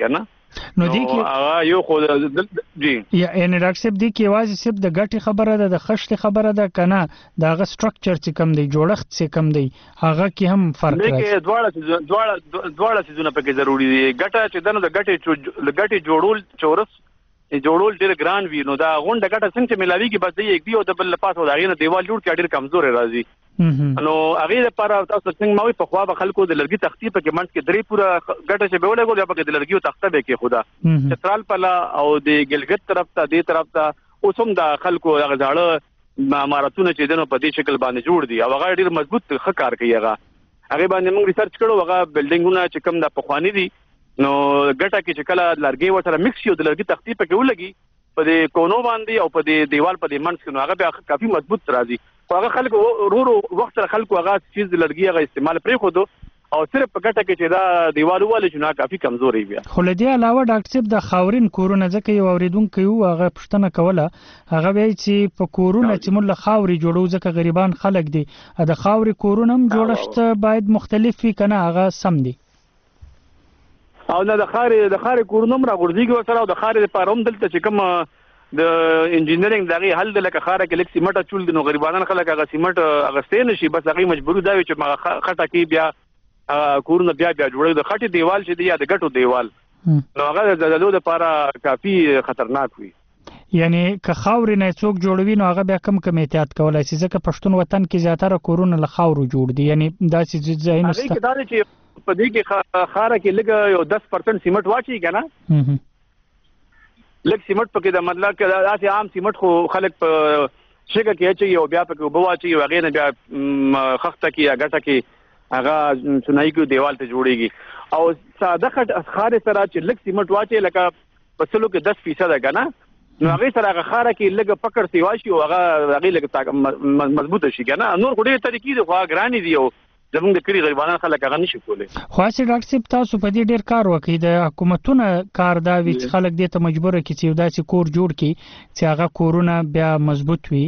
نو دی کې یو خو جی یعنی ډاکټر صاحب دی کې واځي صرف د ګټي خبره ده د خشت خبره ده کنه دا غ سټرکچر چې کم دی جوړښت چې کم دی هغه کې هم فرق راځي. لیکن دواړه سيزونه پکې ضروری دي. ګټه چې دنه د ګټي جوړول ډېر ګران وي نو دا غونډه ګټه څنګه ملاوي کې بس دی یک دی او د بل پاسه دا غینه دیوال جوړ کې ډېر کمزور راځي. نو هغه لپاره تاسو څنګه ماوي په خوا به خلکو د لرګي تختی په کې منځ کې درې پورا ګټه چې به ولګول یا په کې د لرګي تخته به کې خدا چترال پلا او د ګلګت طرف ته دې طرف ته اوسم د خلکو هغه ځاړه اماراتونه چې دنه په دې شکل باندې جوړ دي او هغه ډېر مضبوط ښه کار کوي. هغه باندې موږ ریسرچ کړو هغه بلډینګونه چې کوم د پخوانی دي نو ګټه کې چې کله لرګي وسره مکس شي د لرګي تختی په کې ولګي په دې کونو باندې او په دې دیوال په دې منځ کې نو هغه به کافي مضبوط راځي. هغه خلکو ورو وخت سره خلکو هغه چیز لرګي هغه استعمال پرې خو دو او صرف په ګټه کې چې دا دیوال واله چې نه کافي کمزوري بیا. خو لدی علاوه ډاکټر صاحب د خاورین کورونه ځکه یو اوریدونکو یو هغه پښتنه کوله هغه وایي چې په کورونه چې موږ له خاوري جوړو ځکه غریبان خلک دي د خاوري کورونه هم جوړښت باید مختلف وي کنه هغه سم دي او نه د خاري کورونه هم راغورځيږي وسره او د خاري لپاره هم دلته چې کوم د انجینرینګ دغه حل د لکه خاره کې لیک سیمټ چول د نو غریبانو خلک هغه سیمټ اغستې نشي بس هغه مجبور دی چې ما خټه کې بیا کورونه بیا جوړوي د خټي دیوال چې دی یا د ګټو دیوال نو هغه د دلو لپاره کافي خطرناک وي. یعنی که خاورې نه څوک جوړوي نو هغه بیا کم احتیاط کولای شي ځکه پښتون وطن کې زیاتره کورونه له خاورو جوړ دي یعنی داسې ځایونه ست هغه دا چې په دې کې خاره کې لګ یو 10% سیمټ واچي کنه لګ سیمټ پکې د مطلب کې داسې عام سیمټ خو خلک په شګه کې چې یو بیا پکې وبواچي یو هغه نه بیا خخته کې یا ګټه کې هغه چنای کې دیوال ته جوړيږي او ساده خاره سره چې لګ سیمټ واچي لکه په سلو کې 10% ده کنه نو هغه سره هغه خاره کې لګ پکړ سی واشي او هغه لګ مضبوط شي کنه نور ګډه طریقې د خوا ګرانی دی او زموږ د کلی غریبانو خلک هغه نشي کولای. خو چې ډاکټر صاحب تاسو په دې ډیر کار وکړئ د حکومتونو کار دا وی چې خلک دې ته مجبور کړي چې داسې کور جوړ کړي چې هغه کورونه بیا مضبوط وي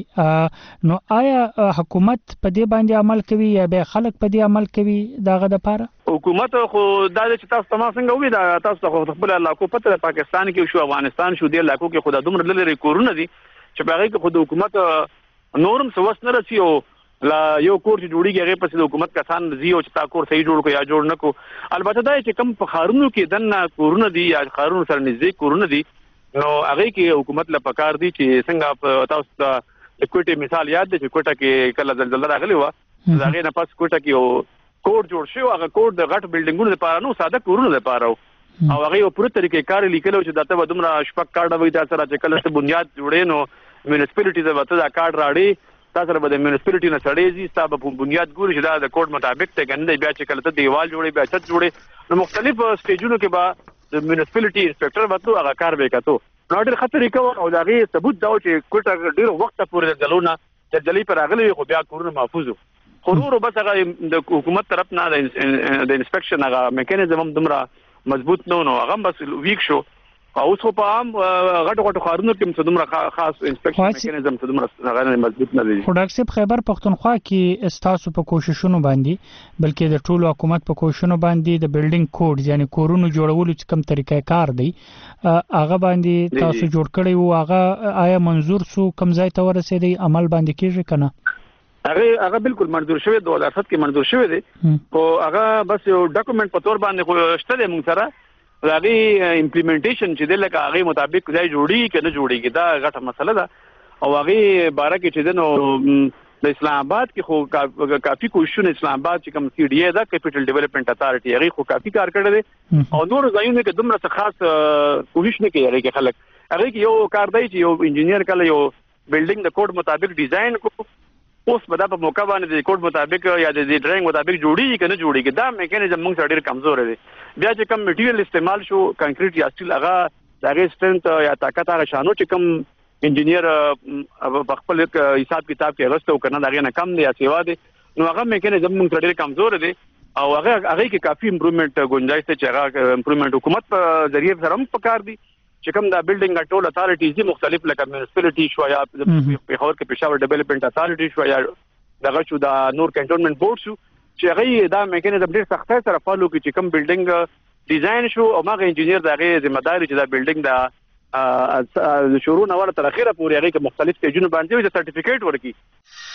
نو آیا حکومت په دې باندې عمل کوي یا به خلک په دې عمل کوي داغه د پاره حکومت خو دا چې تاسو تمام څنګه وې دا تاسو خو خپل علاقو پته پاکستان کې شو افغانستان شو دې علاقو کې خدای دومره لری کورونه دي چې په هغه کې خود حکومت نورم سوس نه رسي او لا یو کور چې جوړیږي هغه پس د حکومت کسان زیو چې تا کور صحیح جوړ کو یا جوړ نکو البته دا چې کم په خارونو کې دنه کورونه دي یا خارونو سره نږدې کورونه دي نو هغه کې حکومت له پکار دي چې څنګه تاسو ته کوټه مثال یاد دي چې کوټه کې کله زلزلہ راغلی و هغه نه پس کوټه کې کور جوړ شو هغه کور د غټ بلډینګونو لپاره نو ساده کورونه لپاره او هغه یو پوره طریقې کار لیکلو چې داته ودومره شپک کارت وي دا سره چې کله څه بنیاد جوړې نو میونسپیلیټي د وته دا کارت راړي تاسو به د میونسپیلیټي نه سړېږي تاسو په بنیاد ګوري چې دا د کوډ مطابق ته کنده بیا چې کله ته دیوال جوړي بیا چت جوړي نو مختلف سټیجونو کې به د میونسپیلیټي انسپکټر وته هغه کار وکړو نو ډېر خطرې کوي او دا غي ثبوت دا چې کوټه ډېر وخت پورې دلونه چې جلې پر اغلی خو بیا کورونه محفوظ خورورو بس هغه د حکومت طرف نه د انسپیکشن هغه میکانیزم هم دومره مضبوط نو هغه بس ویک شو او اوس په عام غټ خارونو کې څومره خاص انسپیکشن میکانیزم څومره غیر مضبوط نه دي. خو ډاکټر صاحب خیبر پختونخوا کې استاسو په کوششونو باندې بلکې د ټولو حکومت په کوششونو باندې د بلډینګ کوډ یعنی کورونو جوړولو چې کوم طریقې کار دی هغه باندې تاسو جوړ کړی وو هغه آیا منظور سو کوم ځای ته ورسېدی عمل باندې کیږي کنه هغه بالکل منظور شوی 2007 کې منظور شوی دی او هغه بس یو ډاکومېنټ په تور باندې خو شته دی موږ سره راغي امپلیمنټیشن چې د لکه هغه مطابق ځای جوړي کنه جوړيږي دا غټه مسله ده او هغه باره کې چې د د اسلام آباد کې خو کافي کوششونه اسلام آباد چې کوم سی ډي اي دا کیپټل ډیولپمنٹ اتارټي هغه خو کافي کار کړی دی او نور ځایونه کې دومره خاص کوشش نه کوي هغه خلک هغه کې یو کار دی چې یو انجینیر کله یو بلډینګ د کوډ مطابق ډیزاین کو اوس په دغه موقع باندې د کوډ مطابق یا د ډرایینګ مطابق جوړیږي کنه جوړیږي دا میکانیزم موږ سره ډیر کمزور دی بیا چې کوم میټیریل استعمال شو کانکریټ یا سټیل هغه دغه سټرنث یا طاقت هغه شانو چې کوم انجینیر په خپل حساب کتاب کې غوښتو کنه دغه نه کم دی یا سیوا دی نو هغه میکانیزم موږ سره ډیر کمزور دی او هغه کې کافي امپروومنت گنجائش ته چې هغه امپروومنت حکومت په ذریعہ سره هم پکار دی چې کوم دا بلډینګ ټول اتارټیز دي مختلف لکه میونسپیلیټي شو یا په خور کې پېښور ډیولپمنٹ اتارټي شو یا دغه شو دا نور کنټونمنت بورډ شو چې هغه دا میکانیزم ډیر سختۍ سره فالو کوي چې کوم بلډینګ ډیزاین شو او ماغه انجینیر دغه ذمہ داری چې دا بلډینګ دا شروع نه ور تر اخره پورې هغه مختلف سټیجونه باندې د سرټیفیکیټ ورکړي